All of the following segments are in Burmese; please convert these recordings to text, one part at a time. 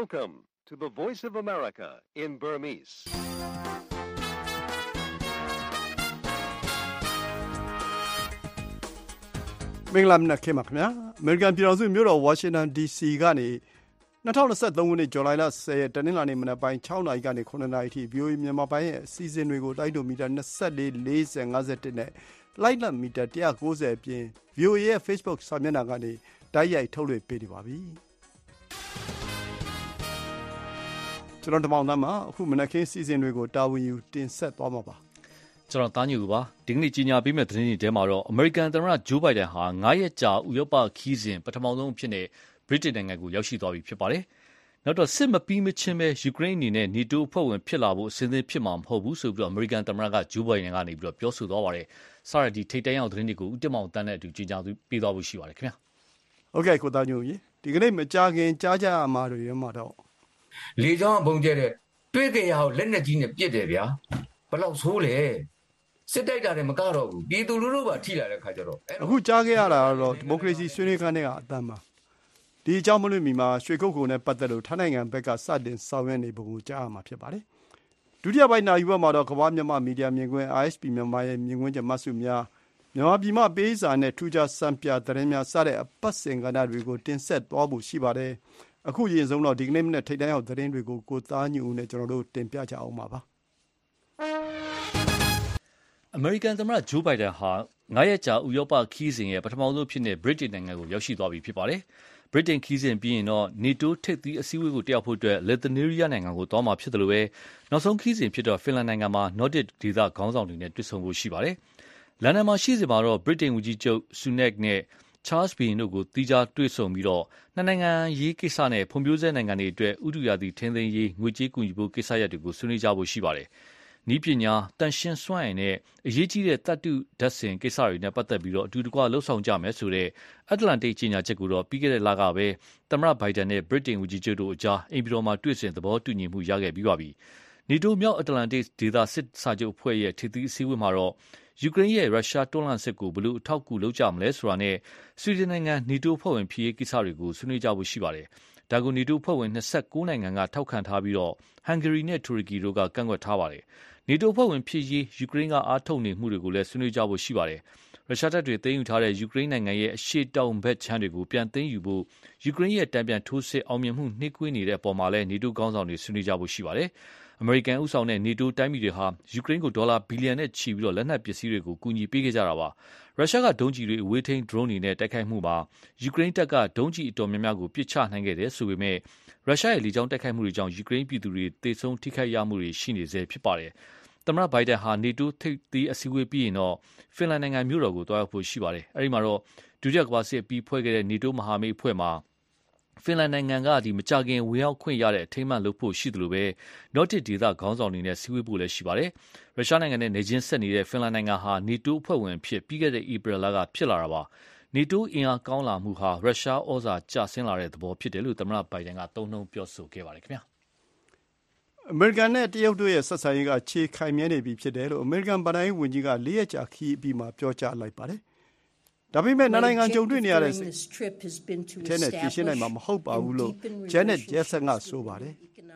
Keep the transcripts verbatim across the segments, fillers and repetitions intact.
Welcome to the Voice of America in Burmese. မင်္ဂလာမနက်ခင်းပါခင်ဗျာအမေရိကန်ပြည်ထောင်စုမြို့တော်ဝါရှင်တန် ဒီ စီ ကနေ၂၀၂၃ခုနှစ်ဇူလိုင်လ၁၀ရက်တနင်္လာနေ့မနက်ပိုင်း၆နာရီကနေ၇နာရီအထိ ဗီအိုအေ မြန်မာပိုင်းရဲ့အစီအစဉ်တွေကိုတိုက်တိုမီတာ၂၄ ၄၀ ၅၁နဲ့လိုက်လံမီတာ၁၉၀အပြင် ဗီအိုအေ ရဲ့ Facebook စာမျက်နှာကနေတိုက်ရိုက်ထုတ်လွှင့်ပေးနေပါပြီကျွန်တော်တမောင်သားမှာအခုမနက်ခင်းစီစဉ်တွေကိုတာဝန်ယူတင်ဆက်သွားမှာပါကျွန်တော်တားညူပါဒီကနေ့ကြီးညာပေးမဲ့သတင်းတွေထဲမှာတော့အမေရိကန်သမ္မတဂျိုးဘိုင်ဒန်ဟာ၅ရက်ကြာဥရောပခီးစဉ်ပထမဆုံးအဖြစ်နဲ့ဗြိတိန်နိုင်ငံကိုရောက်ရှိသွားပြီဖြစ်ပါတယ်နောက်တော့စစ်မပြီးမချင်းပဲယူကရိန်းအနေနဲ့နေတိုးအဖွဲ့ဝင်ဖြစ်လာဖို့အစဉ်အသင့်ဖြစ်မှာမဟုတ်ဘူးဆိုပြီးတော့အမေရိကန်သမ္မတကဂျိုးဘိုင်ဒန်ကနေပြီးတော့ပြောဆိုသွားပါတယ်စရဒီထိတ်တန့်ရောက်သတင်းတွေကိုဦးတက်မောင်တန်းတဲ့အတူကြီးညာပေးသွားဖို့ရှိပါတယ်ခင်ဗျာဟုတ်ကဲ့ကိုတာညူကြီးဒီကနေ့မကြခင်ကြားကြရမှာတွေရမှာတော့လေကြောင်းအပုံကျတဲ့တွေးကြရအောင်လက်နဲ့ကြီးနဲ့ပြစ်တယ်ဗျာဘလောက်ဆိုးလဲစစ်တိုက်တာတွေမကတော့ဘူးပြည်သူလူထုပါထိလာတဲ့ခါကျတော့အခုကြားခဲ့ရတာကတော့ဒီမိုကရေစီဆွေးနွေးခန်းတွေကအတန်းပါဒီအကြောင်းမလို့မီမှာရွှေကုတ်ကုံနဲ့ပတ်သက်လို့ထိုင်းနိုင်ငံဘက်ကစတင်ဆောင်ရွက်နေပုံကိုကြားရမှာဖြစ်ပါတယ်ဒုတိယပိုင်းနာယူဘက်မှာတော့ကမ္ဘာမြန်မာမီဒီယာမြင်ကွင်း အာအက်စ်ပီ မြန်မာရဲ့မြင်ကွင်းချက်မှတ်စုများမြန်မာပြည်မှာပေးစာနဲ့ထူးခြားစံပြသတင်းများစတဲ့အပတ်စဉ်ကဏ္ဍတွေကိုတင်ဆက်သွားဖို့ရှိပါတယ်အခုရင်ဆုံးတော့ဒီကနေ့မနေ့ထိတ်တန်းရောက်သတင်းတွေကိုကိုသားညူဦးနဲ့ကျွန်တော်တို့တင်ပြကြအောင်ပါပါအမေရိကန်သမ္မတဂျိုးဘိုင်ဒန်ဟာ၅ရက်ကြာဥရောပခီးစဉ်ရဲ့ပထမဆုံးဖြစ်တဲ့ဗြိတိန်နိုင်ငံကိုရောက်ရှိသွားပြီဖြစ်ပါတယ်ဗြိတိန်ခီးစဉ်ပြီးရင်တော့နေတိုးထိပ်သီးအစည်းအဝေးကိုတက်ရောက်ဖို့အတွက်လစ်သူနီးရီးယားနိုင်ငံကိုသွားမှာဖြစ်တယ်လို့ပဲနောက်ဆုံးခီးစဉ်ဖြစ်တော့ဖင်လန်နိုင်ငံမှာ Nordic ဒေသခေါင်းဆောင်တွေနဲ့တွေ့ဆုံဖို့ရှိပါတယ်လန်ဒန်မှာရှိစဉ်မှာတော့ဗြိတိန်ဝန်ကြီးချုပ်ဆူနက်နဲ့ချားလ်စ်ဘီယင်တို့ကိုတီးခြားတွေ့ဆုံပြီးတော့နှစ်နိုင်ငံရေးကိစ္စနဲ့ဖွံ့ဖြိုးဆဲနိုင်ငံတွေအတွက်ဥတုရာသီထိန်းသိမ်းရေးငွေကြေးကူညီဖို့ကိစ္စရပ်တွေကိုဆွေးနွေးကြဖို့ရှိပါတယ်။နည်းပညာတန်ရှင်းစွမ်းအင်နဲ့အရေးကြီးတဲ့သတ္တုဓာတ်စင်ကိစ္စတွေနဲ့ပတ်သက်ပြီးတော့အတူတကွလှုပ်ဆောင်ကြမယ်ဆိုတဲ့အတ္တလန်တိတ်ကြေညာချက်ကိုတော့ပြီးခဲ့တဲ့လကပဲသမ္မတဘိုင်ဒန်နဲ့ဗြိတိန်ဝန်ကြီးချုပ်တို့အကြားအိမ်ပြည်တော်မှာတွေ့ဆုံသဘောတူညီမှုရခဲ့ပြီးပါပြီ။နေတိုးမြောက်အတ္တလန်တိတ်ဒေသစစ်စာချုပ်အဖွဲ့ရဲ့ထိပ်သီးအစည်းအဝေးမှာတော့ယူကရိန်းရဲ့ရုရှားတွန်းလှန်စစ်ကိုဘယ်လိုအထောက်အကူလုပ်ကြမလဲဆိုတာနဲ့ဆွီဒင်နိုင်ငံနေတိုးဖွဲ့ဝင်ဖြစ်ရေးကိစ္စတွေကိုဆွေးနွေးကြဖို့ရှိပါတယ်။ဒါကိုနေတိုးဖွဲ့ဝင်၂၉နိုင်ငံကထောက်ခံထားပြီးတော့ဟန်ဂေရီနဲ့တူရကီတို့ကကန့်ကွက်ထားပါတယ်။နေတိုးဖွဲ့ဝင်ဖြစ်ရေးယူကရိန်းကအားထုတ်နေမှုတွေကိုလည်းဆွေးနွေးကြဖို့ရှိပါတယ်။ရုရှားတပ်တွေသိမ်းယူထားတဲ့ယူကရိန်းနိုင်ငံရဲ့အရှေ့တောင်ဘက်ခြမ်းတွေကိုပြန်သိမ်းယူဖို့ယူကရိန်းရဲ့တံပြန်ထိုးစစ်အောင်မြင်မှုနှေးကွေးနေတဲ့အပေါ်မှာလည်းနေတိုးခေါင်းဆောင်တွေဆွေးနွေးကြဖို့ရှိပါတယ်။အမေရိကန်ဥဆောင်တဲ့နေတိုးတိုင်းပြည်တွေဟာယူကရိန်းကိုဒေါ်လာဘီလီယံနဲ့ချီပြီးတော့လက်နက်ပစ္စည်းတွေကိုကူညီပေးခဲ့ကြတာပါရုရှားကဒုံးကျည်တွေအဝေးထိန်း drone တွေနဲ့တိုက်ခိုက်မှုမှာယူကရိန်းတပ်ကဒုံးကျည်အတော်များများကိုပစ်ချနိုင်ခဲ့တယ်ဆိုပေမဲ့ရုရှားရဲ့လေကြောင်းတိုက်ခိုက်မှုတွေကြောင့်ယူကရိန်းပြည်သူတွေသေဆုံးထိခိုက်ရမှုတွေရှိနေဆဲဖြစ်ပါတယ်သမ္မတဘိုင်ဒန်ဟာနေတိုးထိပ်သီးအစည်းအဝေးပြီးရင်တော့ဖင်လန်နိုင်ငံမြို့တော်ကိုတွားရောက်ဖို့ရှိပါတယ်အဲဒီမှာတော့ဒုတိယကမ္ဘာစစ်ပြီးဖွဲ့ခဲ့တဲ့နေတိုးမဟာမိတ်အဖွဲ့မှာဖင်လန်နိုင်ငံကဒီမကြခင်ဝင်ရောက်ခွင့်ရတဲ့အထိမ်းအမှတ်လုပ်ဖို့ရှိတယ်လို့ပဲ Nordic ဒေသခေါင်းဆောင်တွေနဲ့စည်းဝေးဖို့လည်းရှိပါတယ်။ရုရှားနိုင်ငံနဲ့နေချင်းဆက်နေတဲ့ဖင်လန်နိုင်ငံဟာနေတိုးအဖွဲ့ဝင်ဖြစ်ပြီးခဲ့တဲ့ဧပြီလကဖြစ်လာတာပါ။နေတိုးအင်အားကောင်းလာမှုဟာရုရှားဩဇာကျဆင်းလာတဲ့သဘောဖြစ်တယ်လို့သမ္မတဘိုင်ဒန်ကသုံးနှုန်းပြောဆိုခဲ့ပါတယ်ခင်ဗျာ။အမေရိကန်နဲ့တရုတ်တို့ရဲ့ဆက်ဆံရေးကခြေခိုင်မြဲနေပြီဖြစ်တယ်လို့အမေရိကန်ဗဟိုဝန်ကြီးကလေးရက်ကြာခီးအပြီးမှာပြောကြားလိုက်ပါတယ်။ဒါပေမဲ့နိုင်ငံကြုံတွေ့နေရတဲ့ထဲနဲ့ပြရှင်းနိုင်မှာမဟုတ်ပါဘူးလို့ Janet Jackson ကဆိုပါတယ်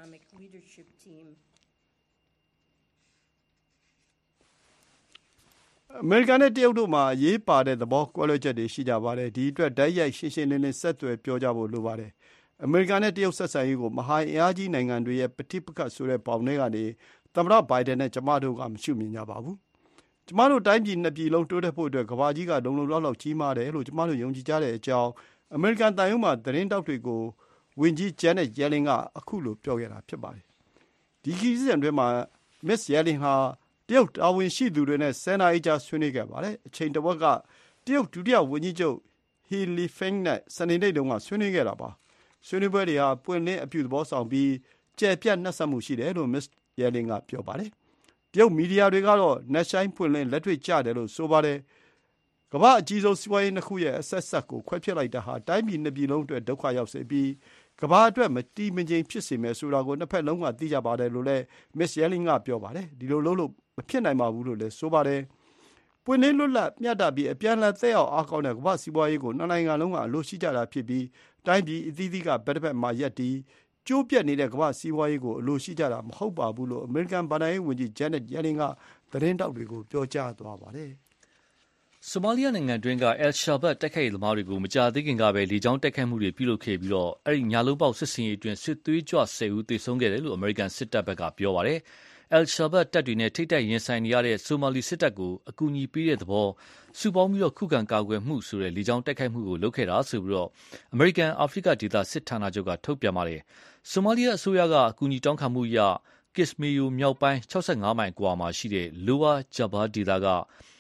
အမေရိကန်နဲ့တရုတ်တို့မှာအရေးပါတဲ့သဘောကွဲလွဲချက်တွေရှိကြပါတယ်ဒီအတွက်ဓာတ်ရိုက်ရှင်းရှင်းလင်းလင်းဆက်သွယ်ပြောကြဖို့လိုပါတယ်အမေရိကန်နဲ့တရုတ်ဆက်ဆံရေးကိုမဟာအင်အားကြီးနိုင်ငံတွေရဲ့ပဋိပက္ခဆိုတဲ့ပေါင်ထဲကနေသမ္မတဘိုင်ဒန်နဲ့ကျမတို့ကမရှုမြင်ကြပါဘူးကျမတို့တိုင်းပြည်နှစ်ပြည်လုံးတိုးတက်ဖို့အတွက်ကမ္ဘာကြီးကလုံလုံလောက်လောက်ကြီးမားတယ်လို့ကျမတို့ယုံကြည်ကြတဲ့အကြောင်းအမေရိကန်တန်ယုံမှသတင်းတောက်တွေကိုဝန်ကြီး Janet Yellen ကအခုလိုပြောခဲ့တာဖြစ်ပါတယ်။ဒီခရီးစဉ်အတွင်းမှာ Miss Yellen ဟာတရုတ်တာဝန်ရှိသူတွေနဲ့ဆယ်နာရီကြာဆွေးနွေးခဲ့ပါတယ်။အချိန်တစ်ဝက်ကတရုတ်ဒုတိယဝန်ကြီးချုပ် He Lifeng နဲ့စနေနေ့တုန်းကဆွေးနွေးခဲ့တာပါ။ဆွေးနွေးပွဲတွေဟာပွင့်လင်းအပြုသဘောဆောင်ပြီးကျယ်ပြန့်နှံ့စပ်မှုရှိတယ်လို့ Miss Yellen ကပြောပါတယ်။တရုတ်မီဒီယာတွေကတော့နက်ရှိုင်းဖွင့်လင်းလက်တွေ့ကျတယ်လို့ဆိုပါတယ်။ကမ္ဘာအကြီးဆုံးစီးပွားရေးနှစ်ခုရဲ့အဆက်ဆက်ကိုခွဲဖြစ်လိုက်တာဟာတိုင်းပြည်နှစ်ပြည်လုံးအတွက်ဒုက္ခရောက်စေပြီးကမ္ဘာအတွက်မတည်မငြိမ်ဖြစ်စေမယ်ဆိုတာကိုနှစ်ဖက်လုံးကသိကြပါတယ်လို့လည်း Miss Yellen ကပြောပါတယ်။ဒီလိုလုပ်လို့မဖြစ်နိုင်ပါဘူးလို့လည်းဆိုပါတယ်။ပွင့်လင်းလွတ်လပ်မျှတပြီးအပြန်အလှန်သက်ရောက်အားကောင်းတဲ့ကမ္ဘာစီးပွားရေးကိုနှစ်နိုင်ငံလုံးကအလိုရှိကြတာဖြစ်ပြီးတိုင်းပြည်အသီးသီးကဘက်တစ်ဖက်မှာရပ်တည်ကျိုးပြတ်နေတဲ့ကမ္ဘာ့စီးပွားရေးကိုအလိုရှိကြတာမဟုတ်ပါဘူးလို့အမေရိကန်ဘဏ္ဍာရေးဝန်ကြီး Janet Yellen ကသတင်းတောက်တွေကိုပြောကြားသွားပါတယ်။ဆိုမာလီယာနိုင်ငံတွင်းက El Shabab တိုက်ခိုက်ရေးသမားတွေကိုမကြာသေးခင်ကပဲလေကြောင်းတိုက်ခိုက်မှုတွေပြုလုပ်ခဲ့ပြီးတော့အဲဒီညာလုံးပေါက်စစ်စင်ရေးအတွင်းစစ်သွေးကြွဆယ်ဦးသေဆုံးခဲ့တယ်လို့အမေရိကန်စစ်တပ်ဘက်ကပြောပါတယ်။ El Shabab တပ်တွေနဲ့ထိပ်တိုက်ရင်ဆိုင်နေရတဲ့ဆိုမာလီစစ်တပ်ကိုအကူအညီပေးတဲ့သဘောစုပေါင်းပြီးတော့ခုခံကာကွယ်မှုဆိုတဲ့လေကြောင်းတိုက်ခိုက်မှုကိုလုပ်ခဲ့တာဆိုပြီးတော့အမေရိကန်အာဖရိကဒေသစစ်ဌာနချုပ်ကထုတ်ပြန်ပါတယ်။ဆိုမာလီယာအစိုးရကအကူအညီတောင်းခံမှုအရ Kismayo မြောက်ပိုင်း၆၅မိုင်ကွာမှာရှိတဲ့ Lower Jabba ဒေသက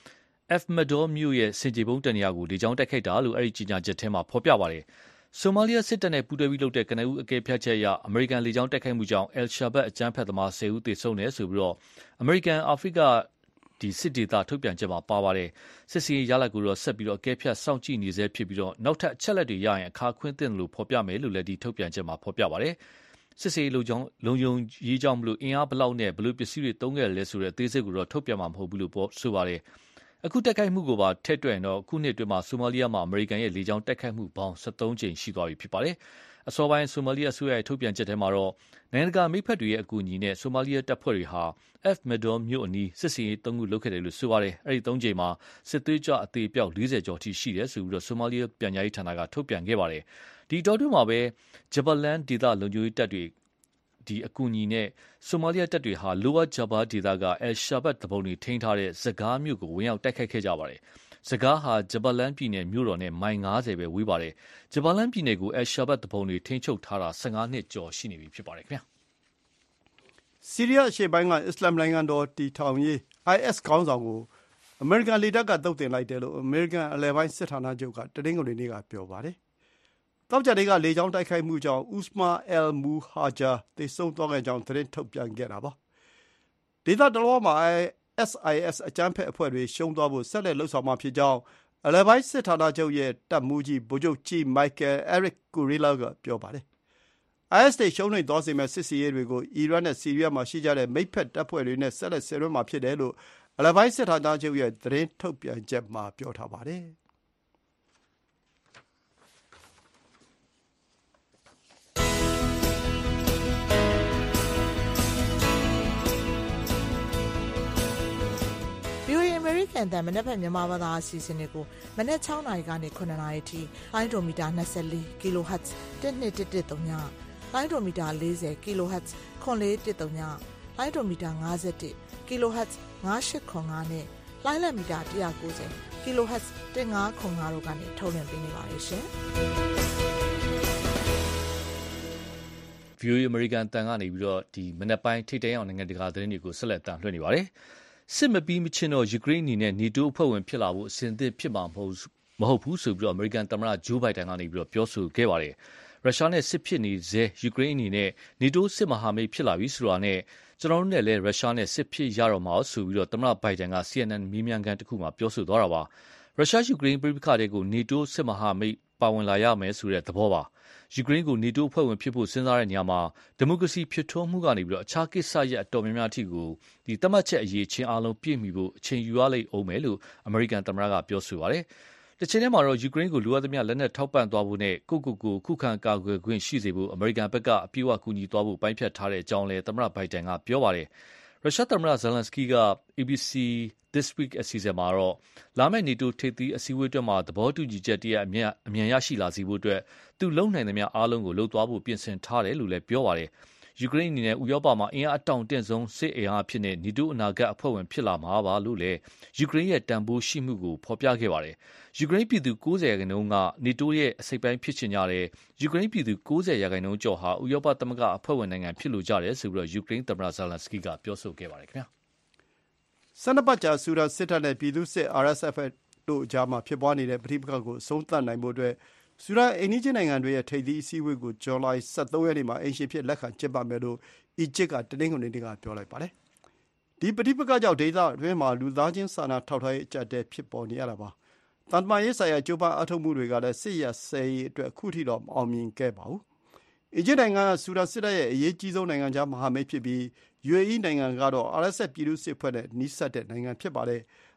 Afmadoh မြို့ရဲ့စင်ကြေပုံးတနေရာကိုလေကြောင်းတိုက်ခိုက်တာလို့အဲဒီကြေညာချက်ထဲမှာဖော်ပြပါတယ်။ဆိုမာလီယာစစ်တပ်နဲ့ပူးတွဲပြီးလုပ်တဲ့ကနဦးအကဲဖြတ်ချက်အရအမေရိကန်လေကြောင်းတိုက်ခိုက်မှုကြောင့် El Shabab အကြမ်းဖက်သမားဆယ်ဦးသေဆုံးတယ်ဆိုပြီးတော့အမေရိကန်အာဖရိကဒီစစ်ဒေသထုတ်ပြန်ချက်မှာပါပါတယ်။စစ်စီရင်ရလဒ်ကိုတော့ဆက်ပြီးတော့အကဲဖြတ်စောင့်ကြည့်နေဆဲဖြစ်ပြီးတော့နောက်ထပ်အချက်လက်တွေရရင်အခါခွင့်သင့်လို့ဖော်ပြမယ်လို့လည်းဒီထုတ်ပြန်ချက်မှာဖော်ပြပါတယ်။စစ်စီလုံခြုံလုံခြုံရေးကြောင့်မလို့အင်အားဘလောက်နဲ့ဘလို့ပစ္စည်းတွေတုံးခဲ့လဲဆိုတဲ့အသေးစိတ်ကိုတော့ထုတ်ပြန်မှာမဟုတ်ဘူးလို့ဆိုပါတယ်။အခုတိုက်ခိုက်မှုကိုပါထည့်တွက်ရင်တော့အခုနှစ်အတွင်းမှာဆိုမာလီယာမှာအမေရိကန်ရဲ့လေကြောင်းတိုက်ခိုက်မှုပေါင်း၁၃ကြိမ်ရှိသွားပြီဖြစ်ပါတယ်။အစောပိုင်းဆိုမာလီယာအစိုးရရဲ့ထုတ်ပြန်ချက်ထဲမှာတော့နိုင်ငံတကာမိဖက်တွေရဲ့အကူအညီနဲ့ဆိုမာလီယာတပ်ဖွဲ့တွေဟာ Afmadoh မြို့အနီးစစ်စင်ရေးသုံးခုလုပ်ခဲ့တယ်လို့ဆိုပါတယ်။အဲဒီသုံးကြိမ်မှာစစ်သွေးကြွအသေးအပြောက်၄၀ကျော်ထိရှိတယ်ဆိုပြီးတော့ဆိုမာလီယာပြန်ကြားရေးဌာနကထုတ်ပြန်ခဲ့ပါတယ်။ဒီတောတွင်းမှာပဲ Jubaland ဒေသလုံခြုံရေးတပ်တွေဒီအကူအညီနဲ့ဆိုမာလီယာတပ်တွေဟာ Lower Jabba ဒေသက El Shabab တပုံတွေထိန်းထားတဲ့ဇဂါးမြို့ကိုဝင်ရောက်တိုက်ခိုက်ခဲ့ကြပါတယ်။ဇဂါးဟာ Jubaland ပြည်နယ်မြို့တော်နဲ့မိုင်၅၀ပဲဝေးပါတယ်။ Jubaland ပြည်နယ်ကို El Shabab တပုံတွေထိန်းချုပ်ထားတာ၁၅နှစ်ကျော်ရှိနေပြီဖြစ်ပါတယ်ခင်ဗျာ။ဆီးရီးယားအရှေ့ပိုင်းကအစ္စလာမ်နိုင်ငံတော်တည်ထောင်ရေး အိုင်အက်စ် ခေါင်းဆောင်ကိုအမေရိကန်လေတပ်ကသုတ်သင်လိုက်တယ်လို့အမေရိကန်အလယ်ပိုင်းစစ်ဌာနချုပ်ကတနင်္ဂနွေနေ့ကပြောပါတယ်။သောကြာနေ့ကလေကြောင်းတိုက်ခိုက်မှုကြောင့် Usma al-Muhajir သေဆုံးသွားခဲ့ကြောင်းသတင်းထုတ်ပြန်ခဲ့တာပါ။ဒေသတလွှားမှာ အိုင်အက်စ် အိုင်အက်စ် အကြမ်းဖက်အဖွဲ့တွေရှုံးသွားဖို့ဆက်လက်လှုပ်ဆောင်မှာဖြစ်ကြောင်းအလယ်ပိုင်းစစ်ဌာနချုပ်ရဲ့တပ်မှူးကြီးဗိုလ်ချုပ်ကြီး Michael Eric Kurilla ကပြောပါတယ်။ အိုင်အက်စ်တွေရှုံးနိမ့်သွားစေမယ့်စစ်ဆင်ရေးတွေကိုအီရတ်နဲ့ဆီးရီးယားမှာရှိကြတဲ့မိတ်ဖက်တပ်ဖွဲ့တွေနဲ့ဆက်လက်ဆင်နွှဲမှာဖြစ်တယ်လို့အလယ်ပိုင်းစစ်ဌာနချုပ်ရဲ့သတင်းထုတ်ပြန်ချက်မှာပြောထားပါတယ်။ American တန်မနက်ဖြန်မြန်မာဘာသာအစီအစဉ်တွေကိုမနက်၆နာရီကနေ၇နာရီထိလိုင်းဒိုမီတာ၂၄ kHz ၁၂၁၁၃ညလိုင်းဒိုမီတာ၄၀ kHz ခွန်လေး၁၃ညလိုင်းဒိုမီတာ၅၁ kHz ၅၈ခွန်၅နဲ့လိုင်းလက်မီတာ၁၉၀ kHz ၁၅ခွန်၅တို့ကနေထုတ်လွှင့်ပေးနေပါတယ်ရှင်။ဗီအိုအေ American တန်ကနေပြီးတော့ဒီမနက်ပိုင်းထိတ်တဲအောင်နိုင်ငံတကာသတင်းတွေကိုဆက်လက်တန်လွှင့်နေပါတယ်။စစ်မပြီးမချင်းတော့ယူကရိန်းအနေနဲ့ NATO အဖွဲ့ဝင်ဖြစ်လာဖို့အစဉ်အသင့်ဖြစ်မှာမဟုတ်မဟုတ်ဘူးဆိုပြီးတော့အမေရိကန်သမ္မတဂျိုးဘိုင်ဒန်ကနေပြီးတော့ပြောဆိုခဲ့ပါတယ်။ရုရှားနဲ့စစ်ဖြစ်နေစေယူကရိန်းအနေနဲ့ NATO စစ်မဟာမိတ်ဖြစ်လာပြီဆိုတာနဲ့ကျွန်တော်တို့နဲ့လည်းရုရှားနဲ့စစ်ဖြစ်ရတော့မှာဆိုပြီးတော့သမ္မတဘိုင်ဒန်က စီအန်အန် မီးမြန်းခန်းတစ်ခုမှာပြောဆိုသွားတာပါ။ရုရှားယူကရိန်းပြည်ပခါတွေကို NATO စစ်မဟာမိတ်ပါဝင်လာရမယ်ဆိုတဲ့သဘောပါ။ယူကရိန်းကို NATO အဖွဲ့ဝင်ဖြစ်ဖို့စဉ်းစားတဲ့နေရာမှာဒီမိုကရေစီဖြစ်ထွန်းမှုကနေပြီးတော့အခြားကိစ္စရပ်အတော်များများအထိကိုဒီသတ်မှတ်ချက်အရေးချင်းအားလုံးပြည့်မီဖို့အချိန်ယူရလိမ့်အောင်မယ်လို့အမေရိကန်သမ္မတကပြောဆိုပါတယ်။တချိန်တည်းမှာတော့ယူကရိန်းကိုလိုအပ်သမျှလက်နက်ထောက်ပံ့သွားဖို့နဲ့ကိုကိုကိုခုခံကာကွယ်ခွင့်ရှိစေဖို့အမေရိကန်ဘက်ကအပြည့်အဝကူညီသွားဖို့ပိုင်းဖြတ်ထားတဲ့အကြောင်းလည်းသမ္မတဘိုင်ဒန်ကပြောပါတယ်။ရုရှားသမ္မတဇယ်လန်စကီးက A B C This Week အစီအစဉ်မှာတော့လာမယ့် NATO ထိပ်သီးအစည်းအဝေးအတွက်မှာသဘောတူညီချက်တည်းအမြန်အမြန်ရရှိလာစေဖို့အတွက်သူလုံနိုင်သမျှအားလုံးကိုလှုပ်သွားဖို့ပြင်ဆင်ထားတယ်လို့လည်းပြောပါတယ်။ယူကရိန်းအနေနဲ့ဥရောပမှာအင်အားအတောင့်တင့်ဆုံးစစ်အင်အားဖြစ်တဲ့ NATO အနာဂတ်အဖွဲ့ဝင်ဖြစ်လာမှာပါလို့လည်းယူကရိန်းရဲ့တန်ဖိုးရှိမှုကိုဖော်ပြခဲ့ပါတယ်။ယူကရိန်းပြည်သူ၉၀ရာခိုင်နှုန်းက NATO ရဲ့အစိတ်ပိုင်းဖြစ်ချင်ကြတယ်။ယူကရိန်းပြည်သူ၉၀ရာခိုင်နှုန်းကျော်ဟာဥရောပသမဂ္ဂအဖွဲ့ဝင်နိုင်ငံဖြစ်လို့ကြတယ်ဆိုပြီးတော့ယူကရိန်းသမ္မတဇယ်လန်စကီးကပြောဆိုခဲ့ပါတယ်ခင်ဗျာ။ဆန္ဒပတ်ကြာဆူဒန်စစ်တပ်နဲ့ပြည်သူ့စစ် အာရ်အက်စ် эф တို့အကြားမှာဖြစ်ပွားနေတဲ့ပဋိပက္ခကိုအဆုံးသတ်နိုင်ဖို့အတွက်ဆူဒန်အိမ်နီးချင်းနိုင်ငံတွေရဲ့ထိပ်သီးအစည်းအဝေးကိုဇွန်လ၁၃ရက်နေ့မှာအိမ်ရှင်ဖြစ်လက်ခံကျင်းပမယ်လို့အီဂျစ်ကတနင်္ဂနွေနေ့ကပြောလိုက်ပါတယ်။ဒီပဋိပက္ခကြောင့်ဒေသအတွင်းမှာလူသားချင်းစာနာထောက်ထားရေးအကျပ်အတည်းဖြစ်ပေါ်နေရတာပါ။သံတမန်ရေးဆိုင်ရာကြိုးပမ်းအားထုတ်မှုတွေကလည်းစစ်ရပ်စဲရေးအတွက်အခုထိတော့မအောင်မြင်ခဲ့ပါဘူး။အီဂျစ်နိုင်ငံကဆူဒန်စစ်တပ်ရဲ့အရေးကြီးဆုံးနိုင်ငံခြားမဟာမိတ်ဖြစ်ပြီး ယူအေအီ နိုင်ငံကတော့ အာရ်အက်စ် ပြည်သူ့စစ်အဖွဲ့နဲ့နီးစပ်တဲ့နိုင်ငံဖြစ်ပါတယ်။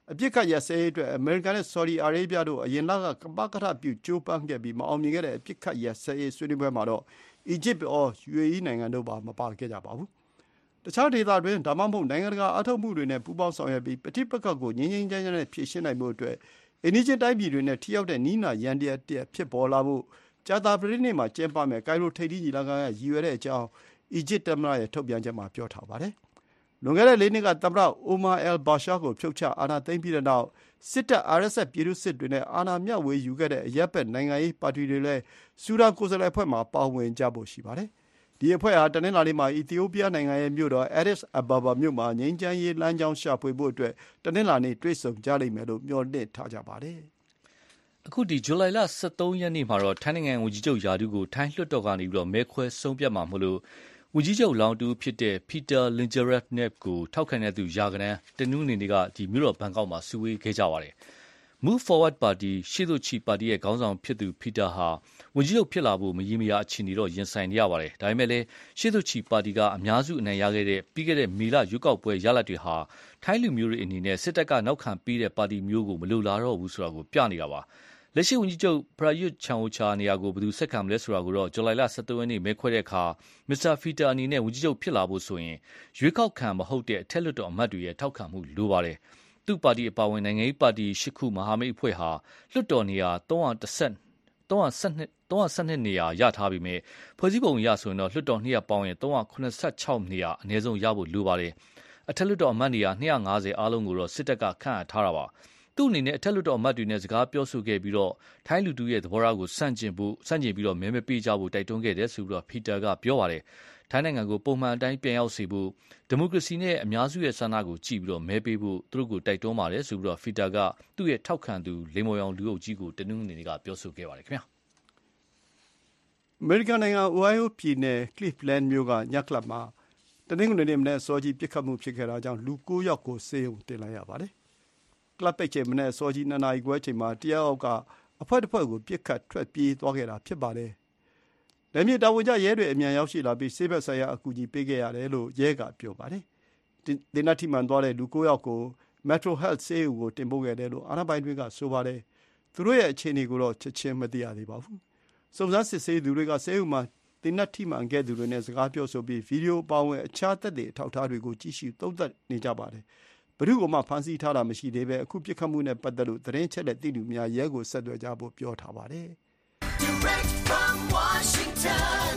အပြစ်ခတ်ရစဲအတွက်အမေရိကန်နဲ့ဆော်ဒီအာရေဗျတို့အရင်လကကပကထပြုကြိုးပမ်းခဲ့ပြီးမအောင်မြင်ခဲ့တဲ့အပြစ်ခတ်ရစဲဆွေးနွေးပွဲမှာတော့အီဂျစ်အော် ယူ အေ အီ နိုင်ငံတို့ပါမပါခဲ့ကြပါဘူးတခြားဒေသတွင်ဒါမှမဟုတ်နိုင်ငံတကာအထောက်အမှုတွေနဲ့ပူးပေါင်းဆောင်ရွက်ပြီးပဋိပက္ခကိုငြိမ်းငြိမ်းချမ်းချမ်းနဲ့ဖြေရှင်းနိုင်ဖို့အတွက်အိန္ဒိယတိုင်းပြည်တွေနဲ့ထိရောက်တဲ့နီးနာရန်တရတက်ဖြစ်ပေါ်လာဖို့ကြာတာပရိနေ့မှာကျင်းပမယ်ကိုင်ရိုထိပ်သီးညီလာခံကရည်ရွယ်တဲ့အကြောင်းအီဂျစ်သမ္မတရဲ့ထုတ်ပြန်ချက်မှာပြောထားပါတယ်လွန်ခဲ့တဲ့လေးနှစ်ကသမ္မတအိုမာအယ်ဘာရှာကိုဖြုတ်ချအာဏာသိမ်းပြီးတဲ့နောက်စစ်တပ် အာရ် အက်စ် အက်ဖ် ပြည်သူ့စစ်တွေနဲ့အာဏာမျှဝေယူခဲ့တဲ့အရပ်ဘက်နိုင်ငံရေးပါတီတွေလည်းဆူဒန်ကိုယ်စားလှယ်အဖွဲ့မှာပါဝင်ကြဖို့ရှိပါတယ်ဒီအဖွဲ့ဟာတနင်္လာနေ့မှာအီသီယိုးပီးယားနိုင်ငံရဲ့မြို့တော်အက်ဒစ်အဘာဘာမြို့မှာငြိမ်းချမ်းရေးလမ်းကြောင်းရှာဖွေဖို့အတွက်တနင်္လာနေ့တွေ့ဆုံကြလိမ့်မယ်လို့မျှော်လင့်ထားကြပါတယ်အခုဒီဇူလိုင်လဆယ့်သုံးရက်နေ့မှာတော့ထိုင်းနိုင်ငံဝန်ကြီးချုပ်ယာဒူးကိုထိုင်းလွှတ်တော်ကနေပြီးတော့မဲခွဲဆုံးဖြတ်မှာမဟုတ်လို့ဝန်ကြီးချုပ်လောင်တူဖြစ်တဲ့ပီတာလင်ဂျာရက်နက်ကိုထောက်ခံတဲ့သူယာကနန်းတနင်္ဂနွေနေ့ကဒီမြို့တော်ဘန်ကောက်မှာစုဝေးခဲ့ကြပါတယ်Move Forward Party ရှေ့သို့ချီပါတီရဲ့ခေါင်းဆောင်ဖြစ်သူပီတာဟာဝန်ကြီးချုပ်ဖြစ်လာဖို့မရေမရာအခြေအနေတော့ရင်ဆိုင်နေရပါတယ်ဒါပေမဲ့လည်းရှေ့သို့ချီပါတီကအများစုအနိုင်ရခဲ့တဲ့ပြီးခဲ့တဲ့မေလရွေးကောက်ပွဲရလဒ်တွေဟာထိုင်းလူမျိုးတွေအနေနဲ့စစ်တပ်ကနောက်ခံပေးတဲ့ပါတီမျိုးကိုမလိုလားတော့ဘူးဆိုတာကိုပြနေတာပါလက်ရှိဝန်ကြီးချုပ်ပရာယွတ်ချန်အိုချာနေရာကိုဘယ်သူဆက်ခံမလဲဆိုတာကိုတော့ဇူလိုင်လဆယ့်သုံးရက်နေ့မဲခွဲတဲ့အခါမစ္စတာဖီတာအနေနဲ့ဝန်ကြီးချုပ်ဖြစ်လာဖို့ဆိုရင်ရွေးကောက်ခံမဟုတ်တဲ့အထက်လွှတ်တော်အမတ်တွေရဲ့ထောက်ခံမှုလိုပါတယ်သူ့ပါတီအပါအဝင်နိုင်ငံရေးပါတီရှစ်ခုမဟာမိတ်အဖွဲ့ဟာလွှတ်တော်နေရာသုံးရာတစ်ဆယ့်သုံးရာဆယ့်နှစ်သုံးရာဆယ့်နှစ်နေရာရထားပြီမဲ့ဖွဲ့စည်းပုံအရဆိုရင်တော့လွှတ်တော်နှစ်ရာပေါင်းရင်သုံးရာခုနှစ်ဆယ့်ခြောက်နေရာအနည်းဆုံးရဖို့လိုပါတယ်အထက်လွှတ်တော်အမတ်နေရာနှစ်ရာငါးဆယ်အားလုံးကိုတော့စစ်တပ်ကခန့်အပ်ထားတာပါသူ့အနေနဲ့အထက်လွှတ်တော်အမတ်တွေနဲ့စကားပြောဆိုခဲ့ပြီးတော့ထိုင်းလူထုရဲ့သဘောထားကိုစန့်ကျင်ဖို့စန့်ကျင်ပြီးတော့မဲမပေးကြဖို့တိုက်တွန်းခဲ့တယ်ဆိုပြီးတော့ဖီတာကပြောပါတယ်ထိုင်းနိုင်ငံကိုပုံမှန်အတိုင်းပြန်ရောက်စေဖို့ဒီမိုကရေစီနဲ့အများစုရဲ့ဆန္ဒကိုကြည့်ပြီးတော့မဲပေးဖို့သူတို့ကိုတိုက်တွန်းပါတယ်ဆိုပြီးတော့ဖီတာကသူ့ရဲ့ထောက်ခံသူလေမော်ရောင်လူအုပ်ကြီးကိုတနင်္ဂနွေနေ့ကပြောဆိုခဲ့ပါတယ်ခင်ဗျာအမေရိကန်နိုင်ငံအိုဟိုင်ယိုပြည်နယ်ကလစ်ဖလန်မြို့ကညကလပ်မှာတနင်္ဂနွေနေ့မနေ့စောကြီးပစ်ခတ်မှုဖြစ်ခဲ့တာကြောင့်လူ၉ယောက်ကိုဆေးရုံတင်လိုက်ရပါတယ်ကလပ်ပိတ်ချိန်မနေ့စောကြီးနှစ်နာရီခွဲချိန်မှာတယောက်ကအဖွဲတစ်ဖွဲ့ကိုပြစ်ခတ်ထွက်ပြေးသွားခဲ့တာဖြစ်ပါတယ်။လက်မြေတာဝန်ကျရဲတွေအမြန်ရောက်ရှိလာပြီးဆေးဘက်ဆိုင်ရာအကူအညီပေးခဲ့ရတယ်လို့ရဲကပြောပါတယ်။ဒေနတိမှန်သွားတဲ့လူ၉ယောက်ကို Metro Health ဆေးရုံကိုတင်ပို့ခဲ့တယ်လို့အာဏာပိုင်တွေကဆိုပါတယ်။သူတို့ရဲ့အခြေအနေကိုတော့ချက်ချင်းမသိရသေးပါဘူး။စုံစမ်းစစ်ဆေးသူတွေကဆေးရုံမှာဒေနတိမှန်ခဲ့သူတွေနဲ့စကားပြောဆိုပြီးဗီဒီယိုပေါင်းအခြားသက်သေအထောက်အထားတွေကိုကြည့်ရှုသုံးသပ်နေကြပါတယ်။ဘယ်သူမှဖမ်းဆီးထားတာမရှိသေးပဲအခုပြစ်ခတ်မှုနဲ့ပတ်သက်လို့သတင်းချက်လက်သိသူများရဲကိုဆက်သွယ်ကြဖို့ပြောထားပါတယ်။ Direct from Washington,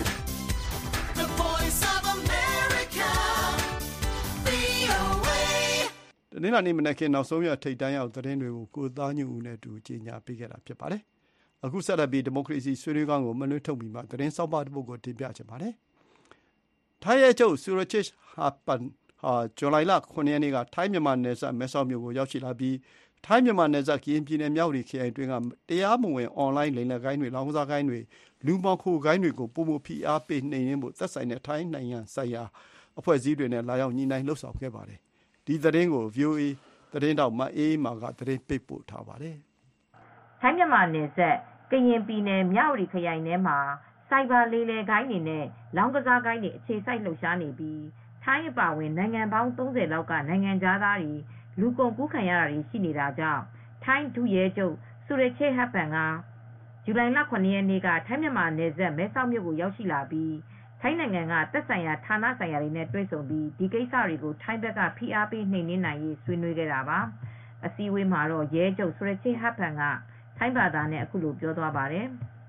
the voice of America, ဗွီအိုအေ တနင်္လာနေ့မနက်ခင်းနောက်ဆုံးရထိပ်တန်းရောက်သတင်းတွေကိုကိုသားညူဦးနဲ့တူကြီးညာပေးခဲ့တာဖြစ်ပါတယ်။အခုဆက်လက်ပြီးဒီမိုကရေစီဆွေးနွေးကောင်းကိုမနှွှဲထုတ်ပြီးမှသတင်းစောင့်ပါတစ်ပုဒ်ကိုတင်ပြချင်ပါတယ်။ထိုင်းရဲ့ချုပ်ဆူရချစ်ဟာပန်ဟာဇူလိုင်လခုနှစ်ရက်နေ့ကထိုင်းမြန်မာနယ်စပ်မဲဆောက်မြို့ကိုရောက်ရှိလာပြီးထိုင်းမြန်မာနယ်စပ်ကရင်ပြည်နယ်မြောက်ရီခရိုင်တွင်ကတရားမဝင်အွန်လိုင်းလိမ်လည်ကိုင်းတွေလောင်းကစားကိုင်းတွေလူမှောင်ခိုကိုင်းတွေကိုပုံမှုဖိအားပေးနှိမ်နင်းဖို့သက်ဆိုင်တဲ့ထိုင်းနိုင်ငံဆိုင်ရာအဖွဲ့အစည်းတွေနဲ့လာရောက်ညှိနှိုင်းလှုပ်ဆောင်ခဲ့ပါတယ်။ဒီသတင်းကို ဗီအိုအေ သတင်းတောက်မအေးမာကသတင်းပေးပို့ထားပါတယ်။ထိုင်းမြန်မာနယ်စပ်ကရင်ပြည်နယ်မြောက်ရီခရိုင်ထဲမှာစိုက်ဘာလိမ်လည်ကိုင်းတွေနဲ့လောင်းကစားကိုင်းတွေအခြေစိုက်လှုပ်ရှားနေပြီးထိုင်းအပါအဝင်နိုင်ငံပေါင်းသုံးဆယ်လောက်ကနိုင်ငံသားတွေလူကုန်ကူးခံရတာတွေရှိနေတာကြောင့်ထိုင်းဒုရဲချုပ်ဆူရချေဟပ်ပန်ကဇူလိုင်လခုနှစ်ရက်နေ့ကထိုင်းမြန်မာနယ်စပ်မဲဆောက်မြို့ကိုရောက်ရှိလာပြီးထိုင်းနိုင်ငံကသက်ဆိုင်ရာဌာနဆိုင်ရာတွေနဲ့တွေ့ဆုံပြီးဒီကိစ္စတွေကိုထိုင်းဘက်ကဖိအားပေးနှိမ်နင်းနိုင်ရေးဆွေးနွေးခဲ့တာပါအစည်းအဝေးမှာတော့ရဲချုပ်ဆူရချေဟပ်ပန်ကထိုင်းဘာသာနဲ့အခုလိုပြောသွားပါတယ်